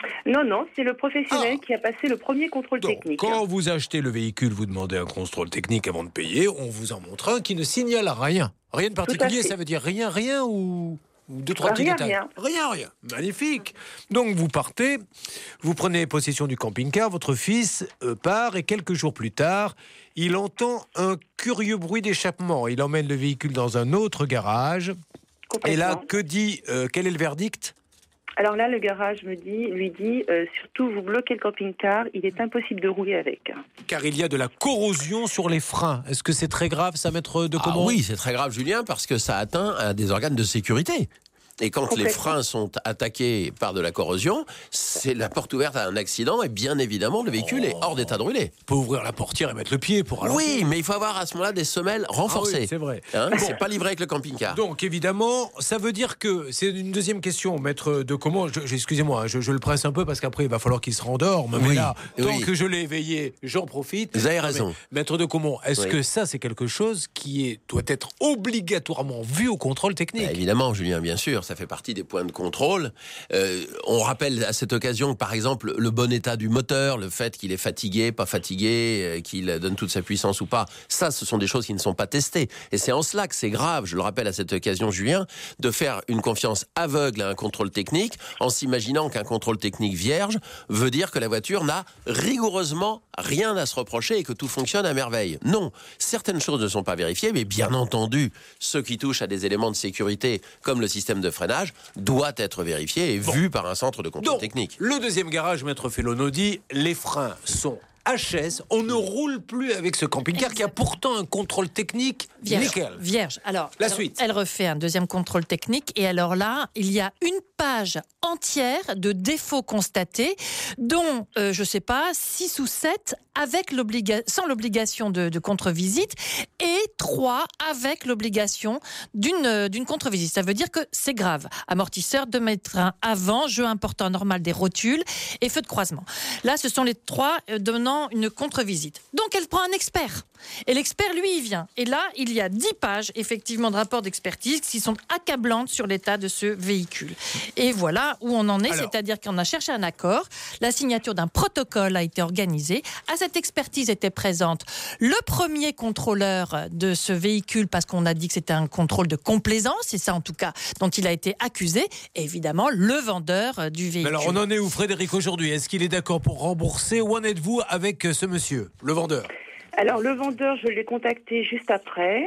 Non, non, c'est le professionnel ah. qui a passé le premier contrôle Donc, technique. Quand vous achetez le véhicule, vous demandez un contrôle technique avant de payer, on vous en montre un qui ne signale rien. Rien de particulier, ça veut dire rien, rien ou... Deux, trois petits rien, détails. rien. Rien, rien. Magnifique. Donc vous partez, vous prenez possession du camping-car, votre fils euh, part et quelques jours plus tard, il entend un curieux bruit d'échappement. Il emmène le véhicule dans un autre garage. Et là, que dit, euh, quel est le verdict ? Alors là, le garage me dit, lui dit, euh, surtout vous bloquez le camping-car, il est impossible de rouler avec. Car il y a de la corrosion sur les freins. Est-ce que c'est très grave, ça, maître de Comont ? Ah oui, c'est très grave, Julien, parce que ça atteint un des organes de sécurité. Et quand les freins sont attaqués par de la corrosion, c'est la porte ouverte à un accident et bien évidemment le véhicule oh. est hors d'état de rouler. On peut ouvrir la portière et mettre le pied pour ralentir. Oui, mais il faut avoir à ce moment-là des semelles renforcées. Ah oui, c'est vrai. Hein, c'est pas livré avec le camping-car. Donc évidemment, ça veut dire que c'est une deuxième question, maître de Comont. Je, je, excusez-moi, je, je le presse un peu parce qu'après il va falloir qu'il se rendorme. Mais oui, là, tant oui. que je l'ai éveillé, j'en profite. Vous avez raison. Mais, maître de Comont, est-ce oui. que ça c'est quelque chose qui est, doit être obligatoirement vu au contrôle technique ? Bah, évidemment, Julien, bien sûr, ça fait partie des points de contrôle. Euh, on rappelle à cette occasion, par exemple, le bon état du moteur, le fait qu'il est fatigué, pas fatigué, euh, qu'il donne toute sa puissance ou pas. Ça, ce sont des choses qui ne sont pas testées. Et c'est en cela que c'est grave, je le rappelle à cette occasion, Julien, de faire une confiance aveugle à un contrôle technique en s'imaginant qu'un contrôle technique vierge veut dire que la voiture n'a rigoureusement rien à se reprocher et que tout fonctionne à merveille. Non, certaines choses ne sont pas vérifiées, mais bien entendu, ce qui touche à des éléments de sécurité comme le système de freinage doit être vérifié et bon. vu par un centre de contrôle Donc, technique. Le deuxième garage, maître Fellono dit, les freins sont H S, on ne roule plus avec ce camping-car exact. Qui a pourtant un contrôle technique vierge. Nickel. Vierge. Alors, la elle, suite. Elle refait un deuxième contrôle technique et alors là, il y a une page entière de défauts constatés, dont, euh, je ne sais pas, six ou sept avec l'obliga- sans l'obligation de, de contre-visite et trois avec l'obligation d'une, euh, d'une contre-visite. Ça veut dire que c'est grave. Amortisseur, deux mètres un avant, jeu important normal des rotules et feu de croisement. Là, ce sont les trois euh, donnant une contre-visite. Donc, elle prend un expert. Et l'expert, lui, il vient. Et là, il y a dix pages, effectivement, de rapports d'expertise qui sont accablantes sur l'état de ce véhicule. Et voilà où on en est, Alors... c'est-à-dire qu'on a cherché un accord. La signature d'un protocole a été organisée. À cette expertise était présente le premier contrôleur de ce véhicule, parce qu'on a dit que c'était un contrôle de complaisance, c'est ça, en tout cas, dont il a été accusé. Et évidemment, le vendeur du véhicule. Mais alors, on en est où, Frédéric, aujourd'hui ? Est-ce qu'il est d'accord pour rembourser ? Où en êtes-vous avec ce monsieur, le vendeur ? Alors, le vendeur, je l'ai contacté juste après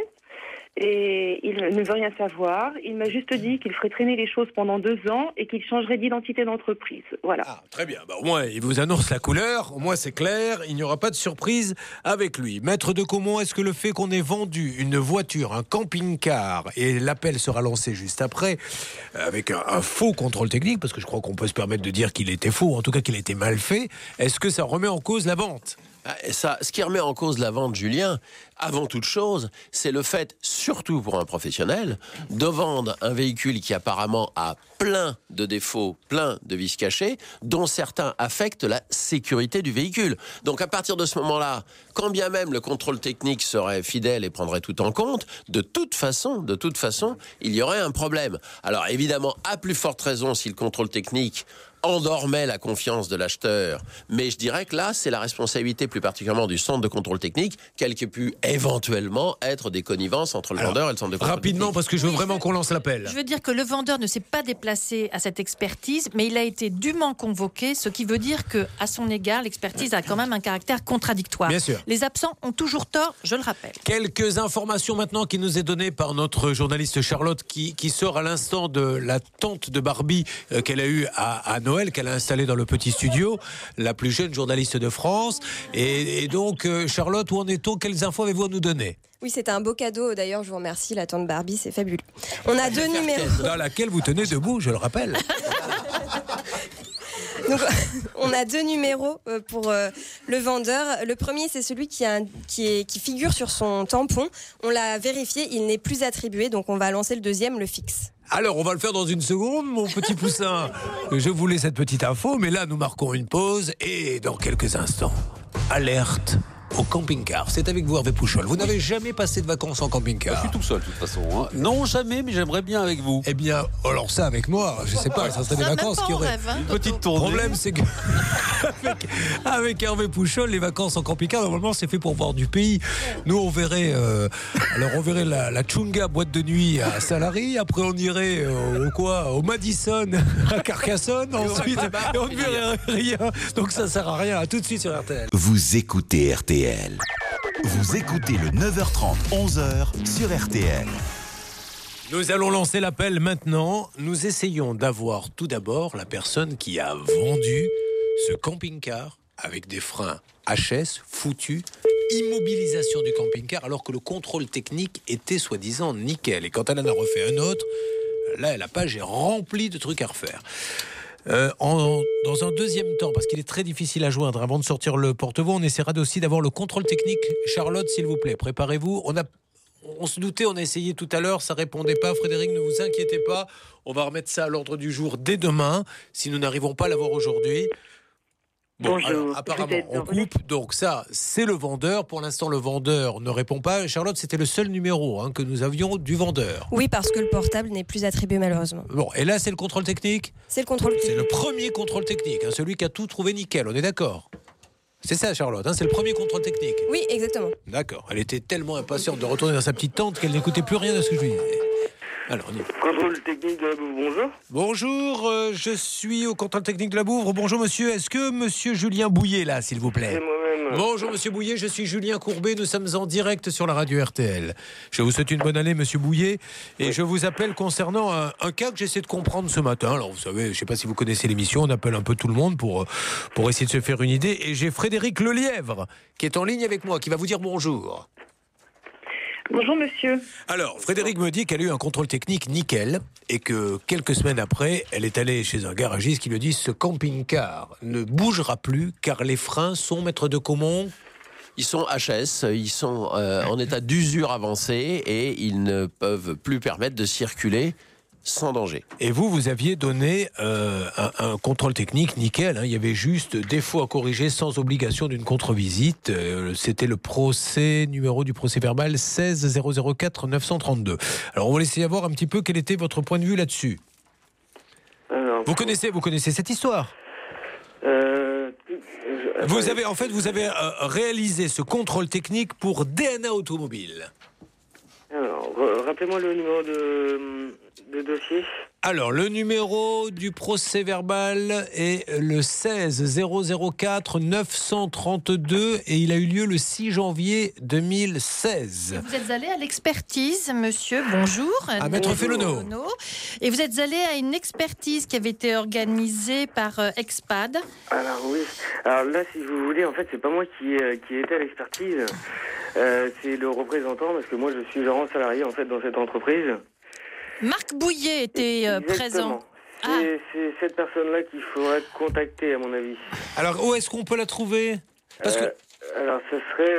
et il ne veut rien savoir. Il m'a juste dit qu'il ferait traîner les choses pendant deux ans et qu'il changerait d'identité d'entreprise. Voilà. Ah, très bien. Bah, au moins, il vous annonce la couleur. Au moins, c'est clair. Il n'y aura pas de surprise avec lui. Maître de Comont, est-ce que le fait qu'on ait vendu une voiture, un camping-car, et l'appel sera lancé juste après, avec un, un faux contrôle technique, parce que je crois qu'on peut se permettre de dire qu'il était faux, en tout cas qu'il était mal fait, est-ce que ça remet en cause la vente ? Ça, ce qui remet en cause la vente, Julien, avant toute chose, c'est le fait, surtout pour un professionnel, de vendre un véhicule qui apparemment a plein de défauts, plein de vices cachés, dont certains affectent la sécurité du véhicule. Donc à partir de ce moment-là, quand bien même le contrôle technique serait fidèle et prendrait tout en compte, de toute façon, de toute façon, il y aurait un problème. Alors évidemment, à plus forte raison, si le contrôle technique endormait la confiance de l'acheteur. Mais je dirais que là, c'est la responsabilité plus particulièrement du centre de contrôle technique, quelle qui pu éventuellement être des connivences entre le Alors, vendeur et le centre de contrôle rapidement, technique. Parce que je veux vraiment qu'on lance l'appel. Je veux dire que le vendeur ne s'est pas déplacé à cette expertise, mais il a été dûment convoqué, ce qui veut dire qu'à son égard, l'expertise a quand même un caractère contradictoire. Bien sûr. Les absents ont toujours tort, je le rappelle. Quelques informations maintenant qui nous est données par notre journaliste Charlotte, qui, qui sort à l'instant de la tente de Barbie euh, qu'elle a eue à, à Noël, qu'elle a installée dans le petit studio, la plus jeune journaliste de France. Et, et donc, euh, Charlotte, où en est-on ? Quelles infos avez-vous à nous donner ? Oui, c'était un beau cadeau. D'ailleurs, je vous remercie. La tente Barbie, c'est fabuleux. On a deux numéros. Dans laquelle vous tenez debout, je le rappelle. Donc, on a deux numéros pour euh, le vendeur. Le premier, c'est celui qui, a un, qui, est, qui figure sur son tampon. On l'a vérifié, il n'est plus attribué. Donc, on va lancer le deuxième, le fixe. Alors, on va le faire dans une seconde, mon petit poussin. Je voulais cette petite info, mais là, nous marquons une pause et dans quelques instants, alerte au camping-car. C'est avec vous, Hervé Pouchol. Vous n'avez jamais passé de vacances en camping-car? Je suis tout seul, de toute façon. Hein. Non, jamais, mais j'aimerais bien avec vous. Eh bien, alors ça, avec moi, je sais pas, ça serait des Ça, même vacances pas qui en auraient rêve, hein, Une Toto. petite Le tournée. problème, c'est que avec, avec Hervé Pouchol, les vacances en camping-car, normalement, c'est fait pour voir du pays. Nous, on verrait, euh, alors on verrait la, la Chunga boîte de nuit à Salary. Après, on irait euh, au quoi, au Madison à Carcassonne. Ensuite, et on ne verrait rien. Donc ça sert à rien. À tout de suite sur R T L. Vous écoutez R T L. Vous écoutez le neuf heures trente, onze heures sur R T L. Nous allons lancer l'appel maintenant. Nous essayons d'avoir tout d'abord la personne qui a vendu ce camping-car avec des freins H S foutus, immobilisation du camping-car alors que le contrôle technique était soi-disant nickel. Et quand elle en a refait un autre, là la page est remplie de trucs à refaire. Euh, en, dans un deuxième temps, parce qu'il est très difficile à joindre, avant de sortir le porte-voix, on essaiera aussi d'avoir le contrôle technique. Charlotte, s'il vous plaît, préparez-vous. On a On se doutait, on a essayé tout à l'heure, ça répondait pas. Frédéric, ne vous inquiétez pas, on va remettre ça à l'ordre du jour dès demain, si nous n'arrivons pas à l'avoir aujourd'hui. Bon, Bonjour, alors, apparemment, on coupe, donc ça, c'est le vendeur. Pour l'instant, le vendeur ne répond pas. Charlotte, c'était le seul numéro hein, que nous avions du vendeur. Oui, parce que le portable n'est plus attribué malheureusement. Bon, et là, c'est le contrôle technique? C'est le contrôle technique. C'est le premier contrôle technique, hein, celui qui a tout trouvé nickel, on est d'accord? C'est ça, Charlotte, hein, c'est le premier contrôle technique. Oui, exactement. D'accord. Elle était tellement impatiente de retourner dans sa petite tente qu'elle n'écoutait plus rien de ce que je lui disais. Alors, on y va. Contrôle technique de la Bouvre, bonjour. Bonjour, euh, je suis au contrôle technique de la Bouvre. Bonjour, monsieur. Est-ce que monsieur Julien Bouillet, là, s'il vous plaît? C'est moi-même. Bonjour, monsieur Bouillet. Je suis Julien Courbet. Nous sommes en direct sur la radio R T L. Je vous souhaite une bonne année, monsieur Bouillet. Et je vous appelle concernant un, un cas que j'essaie de comprendre ce matin. Alors, vous savez, je ne sais pas si vous connaissez l'émission. On appelle un peu tout le monde pour, pour essayer de se faire une idée. Et j'ai Frédéric Lelièvre qui est en ligne avec moi, qui va vous dire bonjour. Bonjour monsieur. Alors, Frédéric me dit qu'elle a eu un contrôle technique nickel et que quelques semaines après, elle est allée chez un garagiste qui lui dit ce camping-car ne bougera plus car les freins sont, maître de Caumont. Ils sont H S, ils sont euh, en état d'usure avancée et ils ne peuvent plus permettre de circuler sans danger. Et vous, vous aviez donné euh, un, un contrôle technique nickel. Hein. Il y avait juste défaut à corriger sans obligation d'une contre-visite. Euh, c'était le procès, numéro du procès verbal seize zéro zéro quatre neuf cent trente-deux. Alors, on va essayer de voir un petit peu quel était votre point de vue là-dessus. Alors, Vous connaissez, vous connaissez cette histoire? euh, je- Vous avez, en fait, vous avez euh, réalisé ce contrôle technique pour D N A Automobile. Alors, re- rappelez-moi le numéro de, de dossier. Alors, le numéro du procès verbal est le seize zéro zéro quatre neuf cent trente-deux et il a eu lieu le six janvier deux mille seize. Vous êtes allé à l'expertise, monsieur, bonjour. À Maître Félono. Et vous êtes allé à une expertise qui avait été organisée par euh, Expad. Alors oui. Alors là, si vous voulez, en fait, c'est pas moi qui, euh, qui étais à l'expertise. Euh, c'est le représentant, parce que moi, je suis gérant salarié, en fait, dans cette entreprise. Marc Bouillet était euh, présent. C'est c'est cette personne-là qu'il faudrait contacter, à mon avis. Alors, où est-ce qu'on peut la trouver? Parce que... Euh, alors, ce serait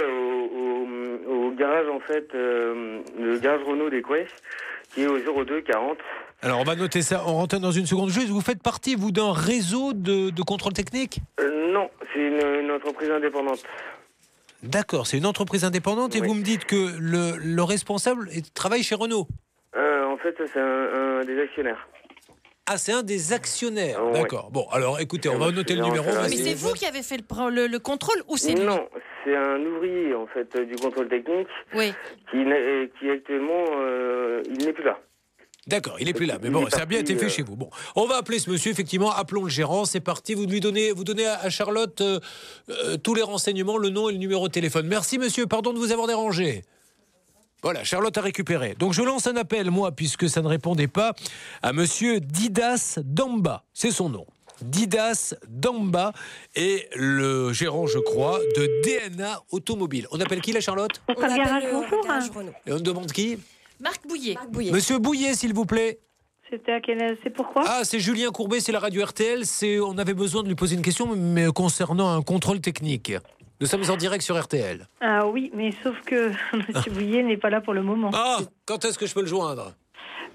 au, au, au garage, en fait, euh, le garage Renault d'Equest, qui est au zéro deux quarante. Alors, on va noter ça, on rentre dans une seconde. Juste, vous faites partie, vous, d'un réseau de, de contrôle technique? Euh, non, c'est une, une entreprise indépendante. D'accord, c'est une entreprise indépendante et Oui. vous me dites que le, le responsable est- travaille chez Renault. Euh, en fait, c'est un, un des actionnaires. Ah, c'est un des actionnaires. Ouais. D'accord. Bon, alors écoutez, on va moi, noter je le suis numéro. gérant Mais salarié. c'est vous qui avez fait le, le, le contrôle ou c'est lui? Non, c'est un ouvrier, en fait, euh, du contrôle technique, Oui. qui, n'est- qui actuellement, euh, il n'est plus là. D'accord, il est plus là. Mais Il bon, est ça a bien parti, été fait euh, chez vous. Bon, on va appeler ce monsieur, effectivement. Appelons le gérant. C'est parti. Vous lui donnez, vous donnez à à Charlotte euh, euh, tous les renseignements, le nom et le numéro de téléphone. Merci, monsieur. Pardon de vous avoir dérangé. Voilà, Charlotte a récupéré. Donc je lance un appel, moi, puisque ça ne répondait pas, à monsieur Didas Damba. C'est son nom. Didas Damba est le gérant, je crois, de D N A Automobile. On appelle qui, la Charlotte? On appelle garage, le bonjour. garage Renault. Et on demande qui? Marc Bouillet. Marc Bouillet. Monsieur Bouillet, s'il vous plaît. C'était à quelle... C'est pourquoi? Ah, c'est Julien Courbet, c'est la radio R T L. C'est, on avait besoin de lui poser une question, mais concernant un contrôle technique. Nous sommes en direct sur R T L. Ah oui, mais sauf que monsieur Bouillet n'est pas là pour le moment. Ah, quand est-ce que je peux le joindre?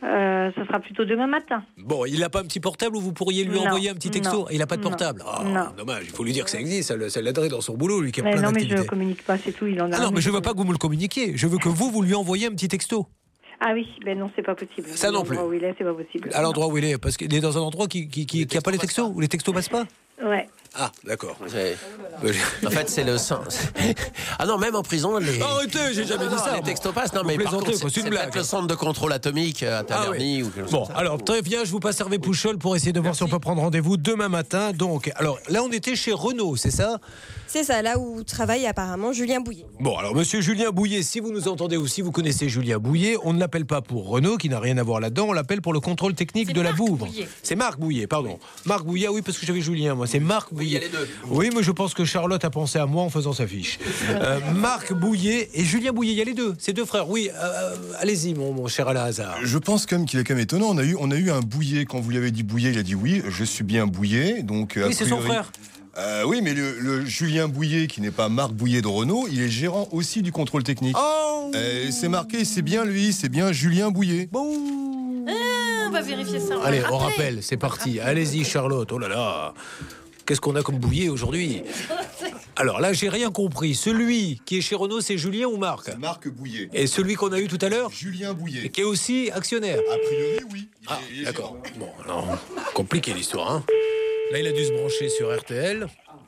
Euh, ce sera plutôt demain matin. Bon, il n'a pas un petit portable où vous pourriez lui Non, envoyer un petit texto? non, Il n'a pas de non, portable. Oh, non. dommage, il faut lui dire que ça existe, ça, le- ça l'aiderait dans son boulot, lui qui a Mais plein non, mais je d'activités. ne communique pas, c'est tout. Il en a Ah non, un, mais je veux pas que vous me le communiquiez. Je veux que vous, vous lui envoyiez un petit texto. Ah oui, ben non, c'est pas possible. Ça non plus. L'endroit où il est, c'est pas possible. À l'endroit où il est, parce qu'il est dans un endroit qui qui, qui, qui a pas les textos, où les textos passent pas. Ouais. Ah, d'accord. En fait, c'est le sens. Ah non, même en prison, les. Arrêtez, j'ai jamais dit ça. Les textos passent. Non, Vous mais par plaisantez, contre, quoi, c'est c'est une c'est blague. peut-être le centre de contrôle atomique à Taverny Ah oui. ou quelque chose Bon, comme ça. alors très bien, je vous passe Hervé Pouchol pour essayer de voir si on peut prendre rendez-vous demain matin. Donc, alors là, on était chez Renault, c'est ça? C'est ça, là où travaille apparemment Julien Bouillet. Bon, alors monsieur Julien Bouillet, si vous nous entendez ou si vous connaissez Julien Bouillet, on ne l'appelle pas pour Renault, qui n'a rien à voir là-dedans, on l'appelle pour le contrôle technique de la Vouvre. C'est Marc Bouillet, pardon. Marc Bouillet, ah oui, parce que j'avais Julien, moi, c'est Marc Bouillet. il y a les deux. Oui, mais je pense que Charlotte a pensé à moi en faisant sa fiche. Euh, Marc Bouillet et Julien Bouillet, il y a les deux, c'est deux frères. Oui, euh, allez-y, mon, mon cher Alain Hazard. Je pense quand même qu'il est quand même étonnant. On a eu, on a eu un Bouillet, quand vous lui avez dit Bouillet, il a dit oui, je suis bien Bouillet. Donc, a Oui, c'est son priori- frère. Euh, oui, mais le, le Julien Bouillet, qui n'est pas Marc Bouillet de Renault, il est gérant aussi du contrôle technique. Oh Euh, c'est marqué, c'est bien lui, c'est bien Julien Bouillet. Bon. Ah, on va vérifier ça. Allez, on Après. rappelle, c'est parti. Allez-y, Charlotte. Oh là là. Qu'est-ce qu'on a comme Bouillet aujourd'hui? Alors là, j'ai rien compris. Celui qui est chez Renault, c'est Julien ou Marc? Marc Bouillet. Et celui qu'on a eu tout à l'heure? Julien Bouillet. Et qui est aussi actionnaire? A priori, oui. Ah, d'accord. Bon, non, compliqué l'histoire, hein. Là, il a dû se brancher sur R T L.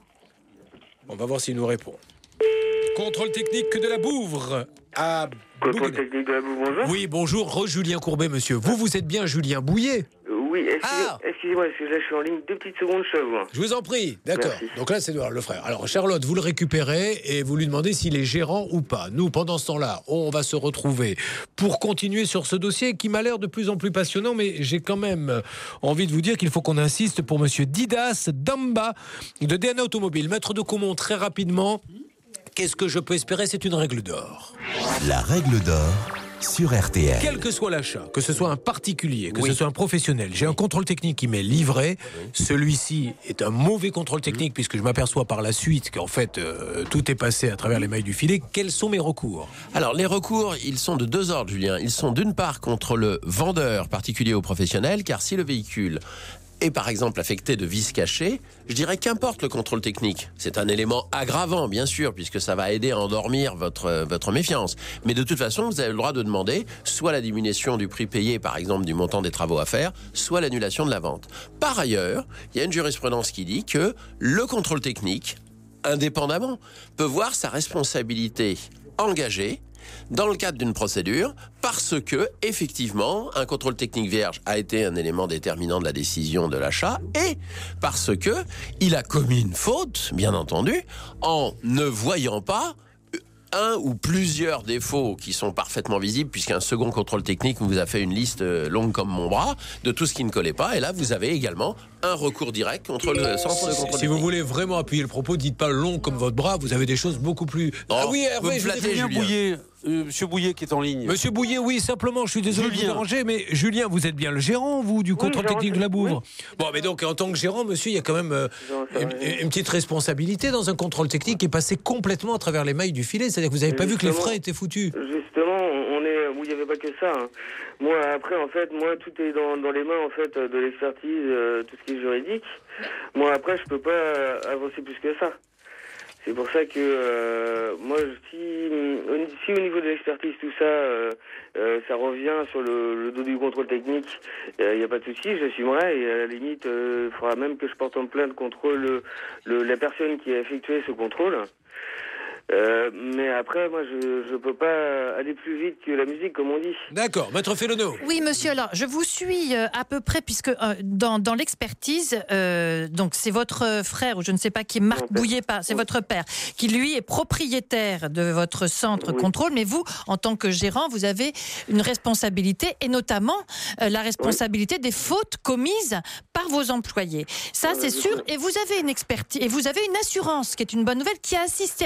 On va voir s'il nous répond. Contrôle technique de la Bouvre. À Contrôle Bouguenais. technique de la boue, bonjour. Oui, bonjour, re-Julien Courbet, monsieur. Vous, vous êtes bien Julien Bouillet? Euh, Oui, excusez- Ah. excusez-moi, parce que là je suis en ligne deux petites secondes, je suis à vous. hein. Je vous en prie, d'accord. Merci. Donc là, c'est le frère. Alors, Charlotte, vous le récupérez et vous lui demandez s'il est gérant ou pas. Nous, pendant ce temps-là, on va se retrouver pour continuer sur ce dossier qui m'a l'air de plus en plus passionnant, mais j'ai quand même envie de vous dire qu'il faut qu'on insiste pour monsieur Didas Damba de D N A Automobile. Maître de Caumont, très rapidement, qu'est-ce que je peux espérer? C'est une règle d'or. La règle d'or sur R T L. Quel que soit l'achat, que ce soit un particulier, que Oui. ce soit un professionnel, j'ai un contrôle technique qui m'est livré. Celui-ci est un mauvais contrôle technique puisque je m'aperçois par la suite qu'en fait euh, tout est passé à travers les mailles du filet. Quels sont mes recours? Alors, les recours, ils sont de deux ordres, Julien. Ils sont d'une part contre le vendeur particulier ou professionnel, car si le véhicule est par exemple affecté de vis cachés, je dirais qu'importe le contrôle technique. C'est un élément aggravant, bien sûr, puisque ça va aider à endormir votre, votre méfiance. Mais de toute façon, vous avez le droit de demander soit la diminution du prix payé, par exemple, du montant des travaux à faire, soit l'annulation de la vente. Par ailleurs, il y a une jurisprudence qui dit que le contrôle technique, indépendamment, peut voir sa responsabilité engagée dans le cadre d'une procédure, parce que, effectivement, un contrôle technique vierge a été un élément déterminant de la décision de l'achat, et parce que il a commis une faute, bien entendu, en ne voyant pas un ou plusieurs défauts qui sont parfaitement visibles, puisqu'un second contrôle technique vous a fait une liste euh, longue comme mon bras de tout ce qui ne collait pas, et là vous avez également un recours direct contre le centre de Si, contrôle si vous technique. voulez vraiment appuyer le propos, dites pas long comme votre bras, vous avez des choses beaucoup plus... ah oui, vous Hervé, me je flattez, l'ai Julien dit. Bouillet, euh, monsieur Bouillet qui est en ligne. Monsieur Bouillet, oui, simplement, je suis désolé de vous Julien. déranger, mais Julien, vous êtes bien le gérant, vous, du contrôle gérant, technique de la Bouvre? oui. Bon, mais donc, en tant que gérant, monsieur, il y a quand même euh, Non, ça une, va. une petite responsabilité dans un contrôle technique qui est passé complètement à travers les mailles du filet. C'est-à-dire que vous n'avez pas vu que les Justement. frais étaient foutus. Justement, on est, où il n'y avait pas que ça. hein. Moi, après, en fait, moi, tout est dans, dans les mains, en fait, de l'expertise, euh, tout ce qui est juridique. Moi, après, je peux pas euh, avancer plus que ça. C'est pour ça que, euh, moi, si, euh, si au niveau de l'expertise, tout ça, euh, euh, ça revient sur le, le dos du contrôle technique, il n'y a pas de souci, j'assumerai, et à la limite, il euh, faudra même que je porte en plainte contre le, le, la personne qui a effectué ce contrôle. Euh, mais après, moi, je ne peux pas aller plus vite que la musique, comme on dit. D'accord, maître Félono. Oui, monsieur, alors je vous suis euh, à peu près, puisque euh, dans, dans l'expertise, euh, donc c'est votre frère, ou je ne sais pas qui est Marc Bouillet, pas, c'est votre père, qui lui est propriétaire de votre centre Oui. contrôle, mais vous, en tant que gérant, vous avez une responsabilité, et notamment euh, la responsabilité des fautes commises par vos employés. Ça, Ouais, c'est je sûr, sais. et vous avez une expertise, et vous avez une assurance, qui est une bonne nouvelle, qui a assisté à l'expertise.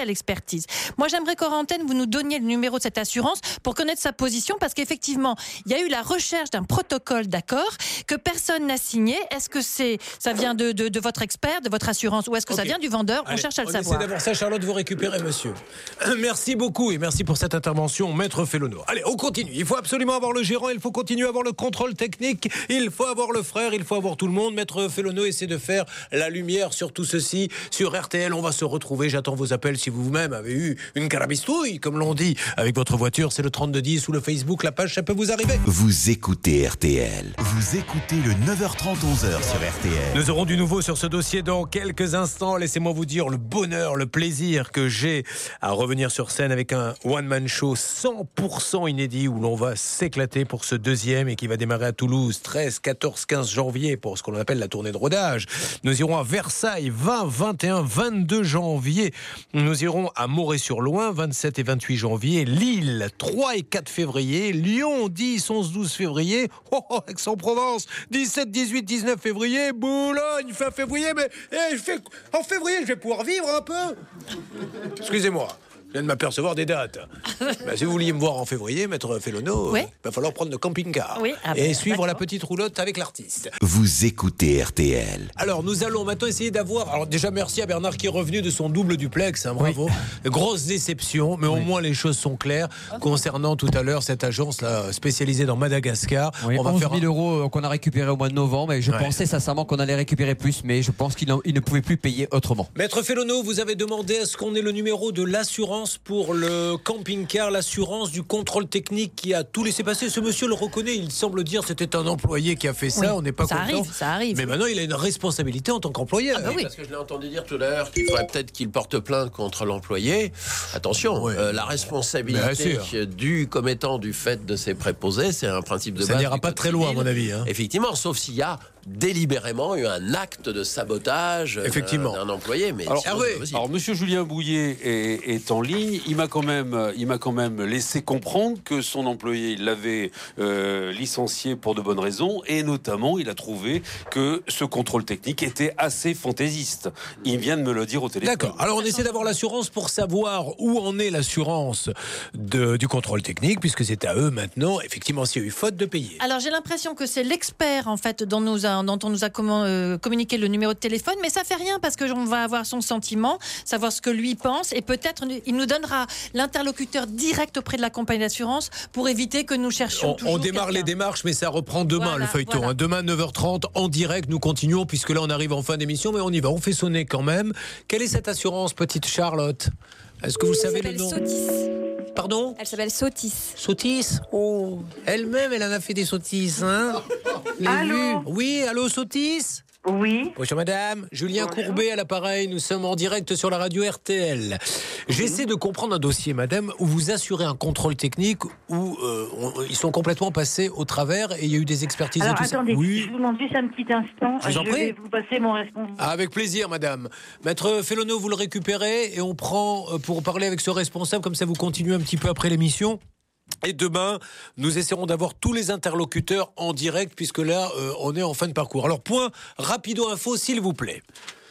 expertise. Moi, j'aimerais qu'en antenne, vous nous donniez le numéro de cette assurance pour connaître sa position, parce qu'effectivement, il y a eu la recherche d'un protocole d'accord que personne n'a signé. Est-ce que c'est, ça vient de, de, de votre expert, de votre assurance, ou est-ce que okay. ça vient du vendeur? On Allez, cherche à le on savoir. On essaie d'avoir ça, Charlotte, vous récupérez, monsieur. Merci beaucoup et merci pour cette intervention, Maître Fellono. Allez, on continue. Il faut absolument avoir le gérant, il faut continuer à avoir le contrôle technique, il faut avoir le frère, il faut avoir tout le monde. Maître Fellono essaie de faire la lumière sur tout ceci. Sur R T L, on va se retrouver. J'attends vos appels si vous-même avez eu une carabistouille, comme l'on dit, avec votre voiture. C'est le trente-deux dix ou le Facebook, la page, ça peut vous arriver. Vous écoutez R T L. Vous écoutez le neuf heures trente, onze heures sur R T L. Nous aurons du nouveau sur ce dossier dans quelques instants. Laissez-moi vous dire le bonheur, le plaisir que j'ai à revenir sur scène avec un one-man show cent pour cent inédit où l'on va s'éclater pour ce deuxième et qui va démarrer à Toulouse treize, quatorze, quinze janvier pour ce qu'on appelle la tournée de rodage. Nous irons à Versailles vingt, vingt et un, vingt-deux janvier. Nous irons à Moret-sur-Loing vingt-sept et vingt-huit janvier. Lille trois et quatre février. Lyon dix, onze, douze février. Oh, oh, Aix-en-Provence dix-sept, dixhuit, dix-neuf février. Boulogne fin février. Mais eh, je fais, en février, je vais pouvoir vivre un peu. Excusez-moi. Je viens de m'apercevoir des dates. Ben, si vous vouliez me voir en février, Maître Fellono, oui. il va falloir prendre le camping-car oui. ah, et ben, suivre d'accord. la petite roulotte avec l'artiste. Vous écoutez R T L. Alors, nous allons maintenant essayer d'avoir... Alors déjà, merci à Bernard qui est revenu de son double duplex. Hein, bravo. Oui. Grosse déception, mais oui. au moins les choses sont claires concernant tout à l'heure cette agence-là spécialisée dans Madagascar. Oui, on va onze faire mille euros qu'on a récupéré au mois de novembre et je ouais. pensais sincèrement qu'on allait récupérer plus, mais je pense qu'il ne pouvait plus payer autrement. Maître Fellono, vous avez demandé à ce qu'on ait le numéro de l'assurance pour le camping-car, l'assurance du contrôle technique qui a tout laissé passer. Ce monsieur le reconnaît, il semble dire c'était un employé qui a fait ça, oui, on n'est pas ça content. Arrive, ça arrive. Mais maintenant, il a une responsabilité en tant qu'employé. Ah bah oui. Parce que je l'ai entendu dire tout à l'heure qu'il faudrait peut-être qu'il porte plainte contre l'employé. Attention, oui. euh, la responsabilité du commettant du fait de ses préposés, c'est un principe de base. Ça n'ira pas très loin, à mon avis. Hein. Effectivement, sauf s'il y a délibérément eu un acte de sabotage Effectivement. d'un employé. Mais alors, alors, alors, monsieur Julien Bouillet est, est en ligne. Il m'a quand même, il m'a quand même laissé comprendre que son employé, il l'avait euh, licencié pour de bonnes raisons, et notamment, il a trouvé que ce contrôle technique était assez fantaisiste. Il vient de me le dire au téléphone. D'accord. Alors, on essaie d'avoir l'assurance pour savoir où en est l'assurance de, du contrôle technique, puisque c'est à eux maintenant, effectivement, s'il y a eu faute de payer. Alors, j'ai l'impression que c'est l'expert, en fait, dont nous a dont on nous a comment, euh, communiqué le numéro de téléphone, mais ça fait rien parce que on va avoir son sentiment, savoir ce que lui pense, et peut-être il nous donnera l'interlocuteur direct auprès de la compagnie d'assurance pour éviter que nous cherchions on, toujours on démarre quelqu'un. Les démarches, mais ça reprend demain, voilà, le feuilleton. Voilà. Hein. Demain neuf heures trente en direct, nous continuons puisque là on arrive en fin d'émission, mais on y va, on fait sonner quand même. Quelle est cette assurance, petite Charlotte? Est-ce que vous savez le nom? Sotis. Pardon? Elle s'appelle Sotis. Sotis? Oh, elle-même, elle en a fait des sottises, hein? Allô? Oui, allô, Sotis? Oui. Bonjour madame, Julien Bonjour. Courbet à l'appareil, nous sommes en direct sur la radio R T L. J'essaie de comprendre un dossier, madame, où vous assurez un contrôle technique où euh, on, ils sont complètement passés au travers et il y a eu des expertises. Alors et tout attendez, ça. Oui. je vous demande juste un petit instant. Je vous en prie. vais vous passer mon responsable. Ah, avec plaisir, madame. Maître Fellono, vous le récupérez et on prend euh, pour parler avec ce responsable, comme ça vous continuez un petit peu après l'émission. Et demain, nous essaierons d'avoir tous les interlocuteurs en direct, puisque là, euh, on est en fin de parcours. Alors, point rapido info, s'il vous plaît.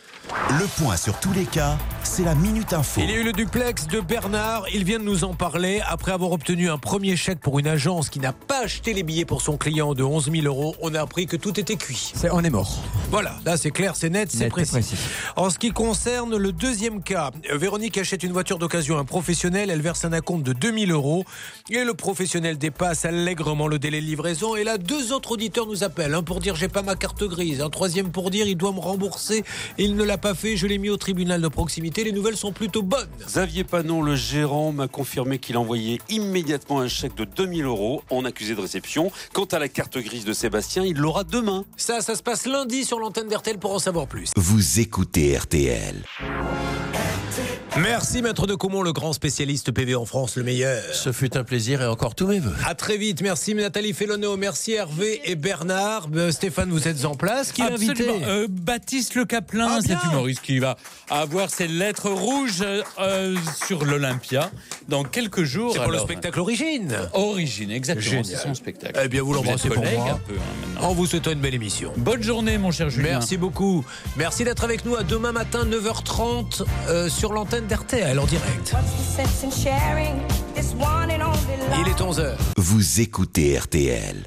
Le point sur tous les cas, c'est la Minute Info. Il y a eu le duplex de Bernard, il vient de nous en parler. Après avoir obtenu un premier chèque pour une agence qui n'a pas acheté les billets pour son client de onze mille euros, on a appris que tout était cuit. C'est, on est mort. Voilà, là c'est clair, c'est net, c'est net, précis. précis. En ce qui concerne le deuxième cas, Véronique achète une voiture d'occasion à un professionnel, elle verse un acompte de deux mille euros et le professionnel dépasse allègrement le délai de livraison. Et là, deux autres auditeurs nous appellent, un pour dire j'ai pas ma carte grise, un troisième pour dire il doit me rembourser et il ne l'a pas fait, je l'ai mis au tribunal de proximité, les nouvelles sont plutôt bonnes. Xavier Panon, le gérant, m'a confirmé qu'il envoyait immédiatement un chèque de deux mille euros en accusé de réception. Quant à la carte grise de Sébastien, il l'aura demain. Ça, ça se passe lundi sur l'antenne d'R T L pour en savoir plus. Vous écoutez R T L. Merci Maître de Caumont, le grand spécialiste P V en France, le meilleur. Ce fut un plaisir et encore tous mes voeux. À très vite, merci Nathalie Fellono, merci Hervé et Bernard. Euh, Stéphane, vous êtes en place. Qui l'a invité ? euh, Baptiste Le Caplin, ah, cet humoriste qui va avoir ses lettres rouges euh, sur l'Olympia dans quelques jours. C'est pour alors, le spectacle Origine. Origine, exactement, Génial. c'est son spectacle. Eh bien, vous l'embrassez pour moi. Un peu, hein, en vous souhaitant une belle émission. Bonne journée, mon cher Julien. Merci beaucoup. Merci d'être avec nous. À demain matin, neuf heures trente, euh, sur l'antenne d'R T L en direct. Il est onze heures. Vous écoutez R T L.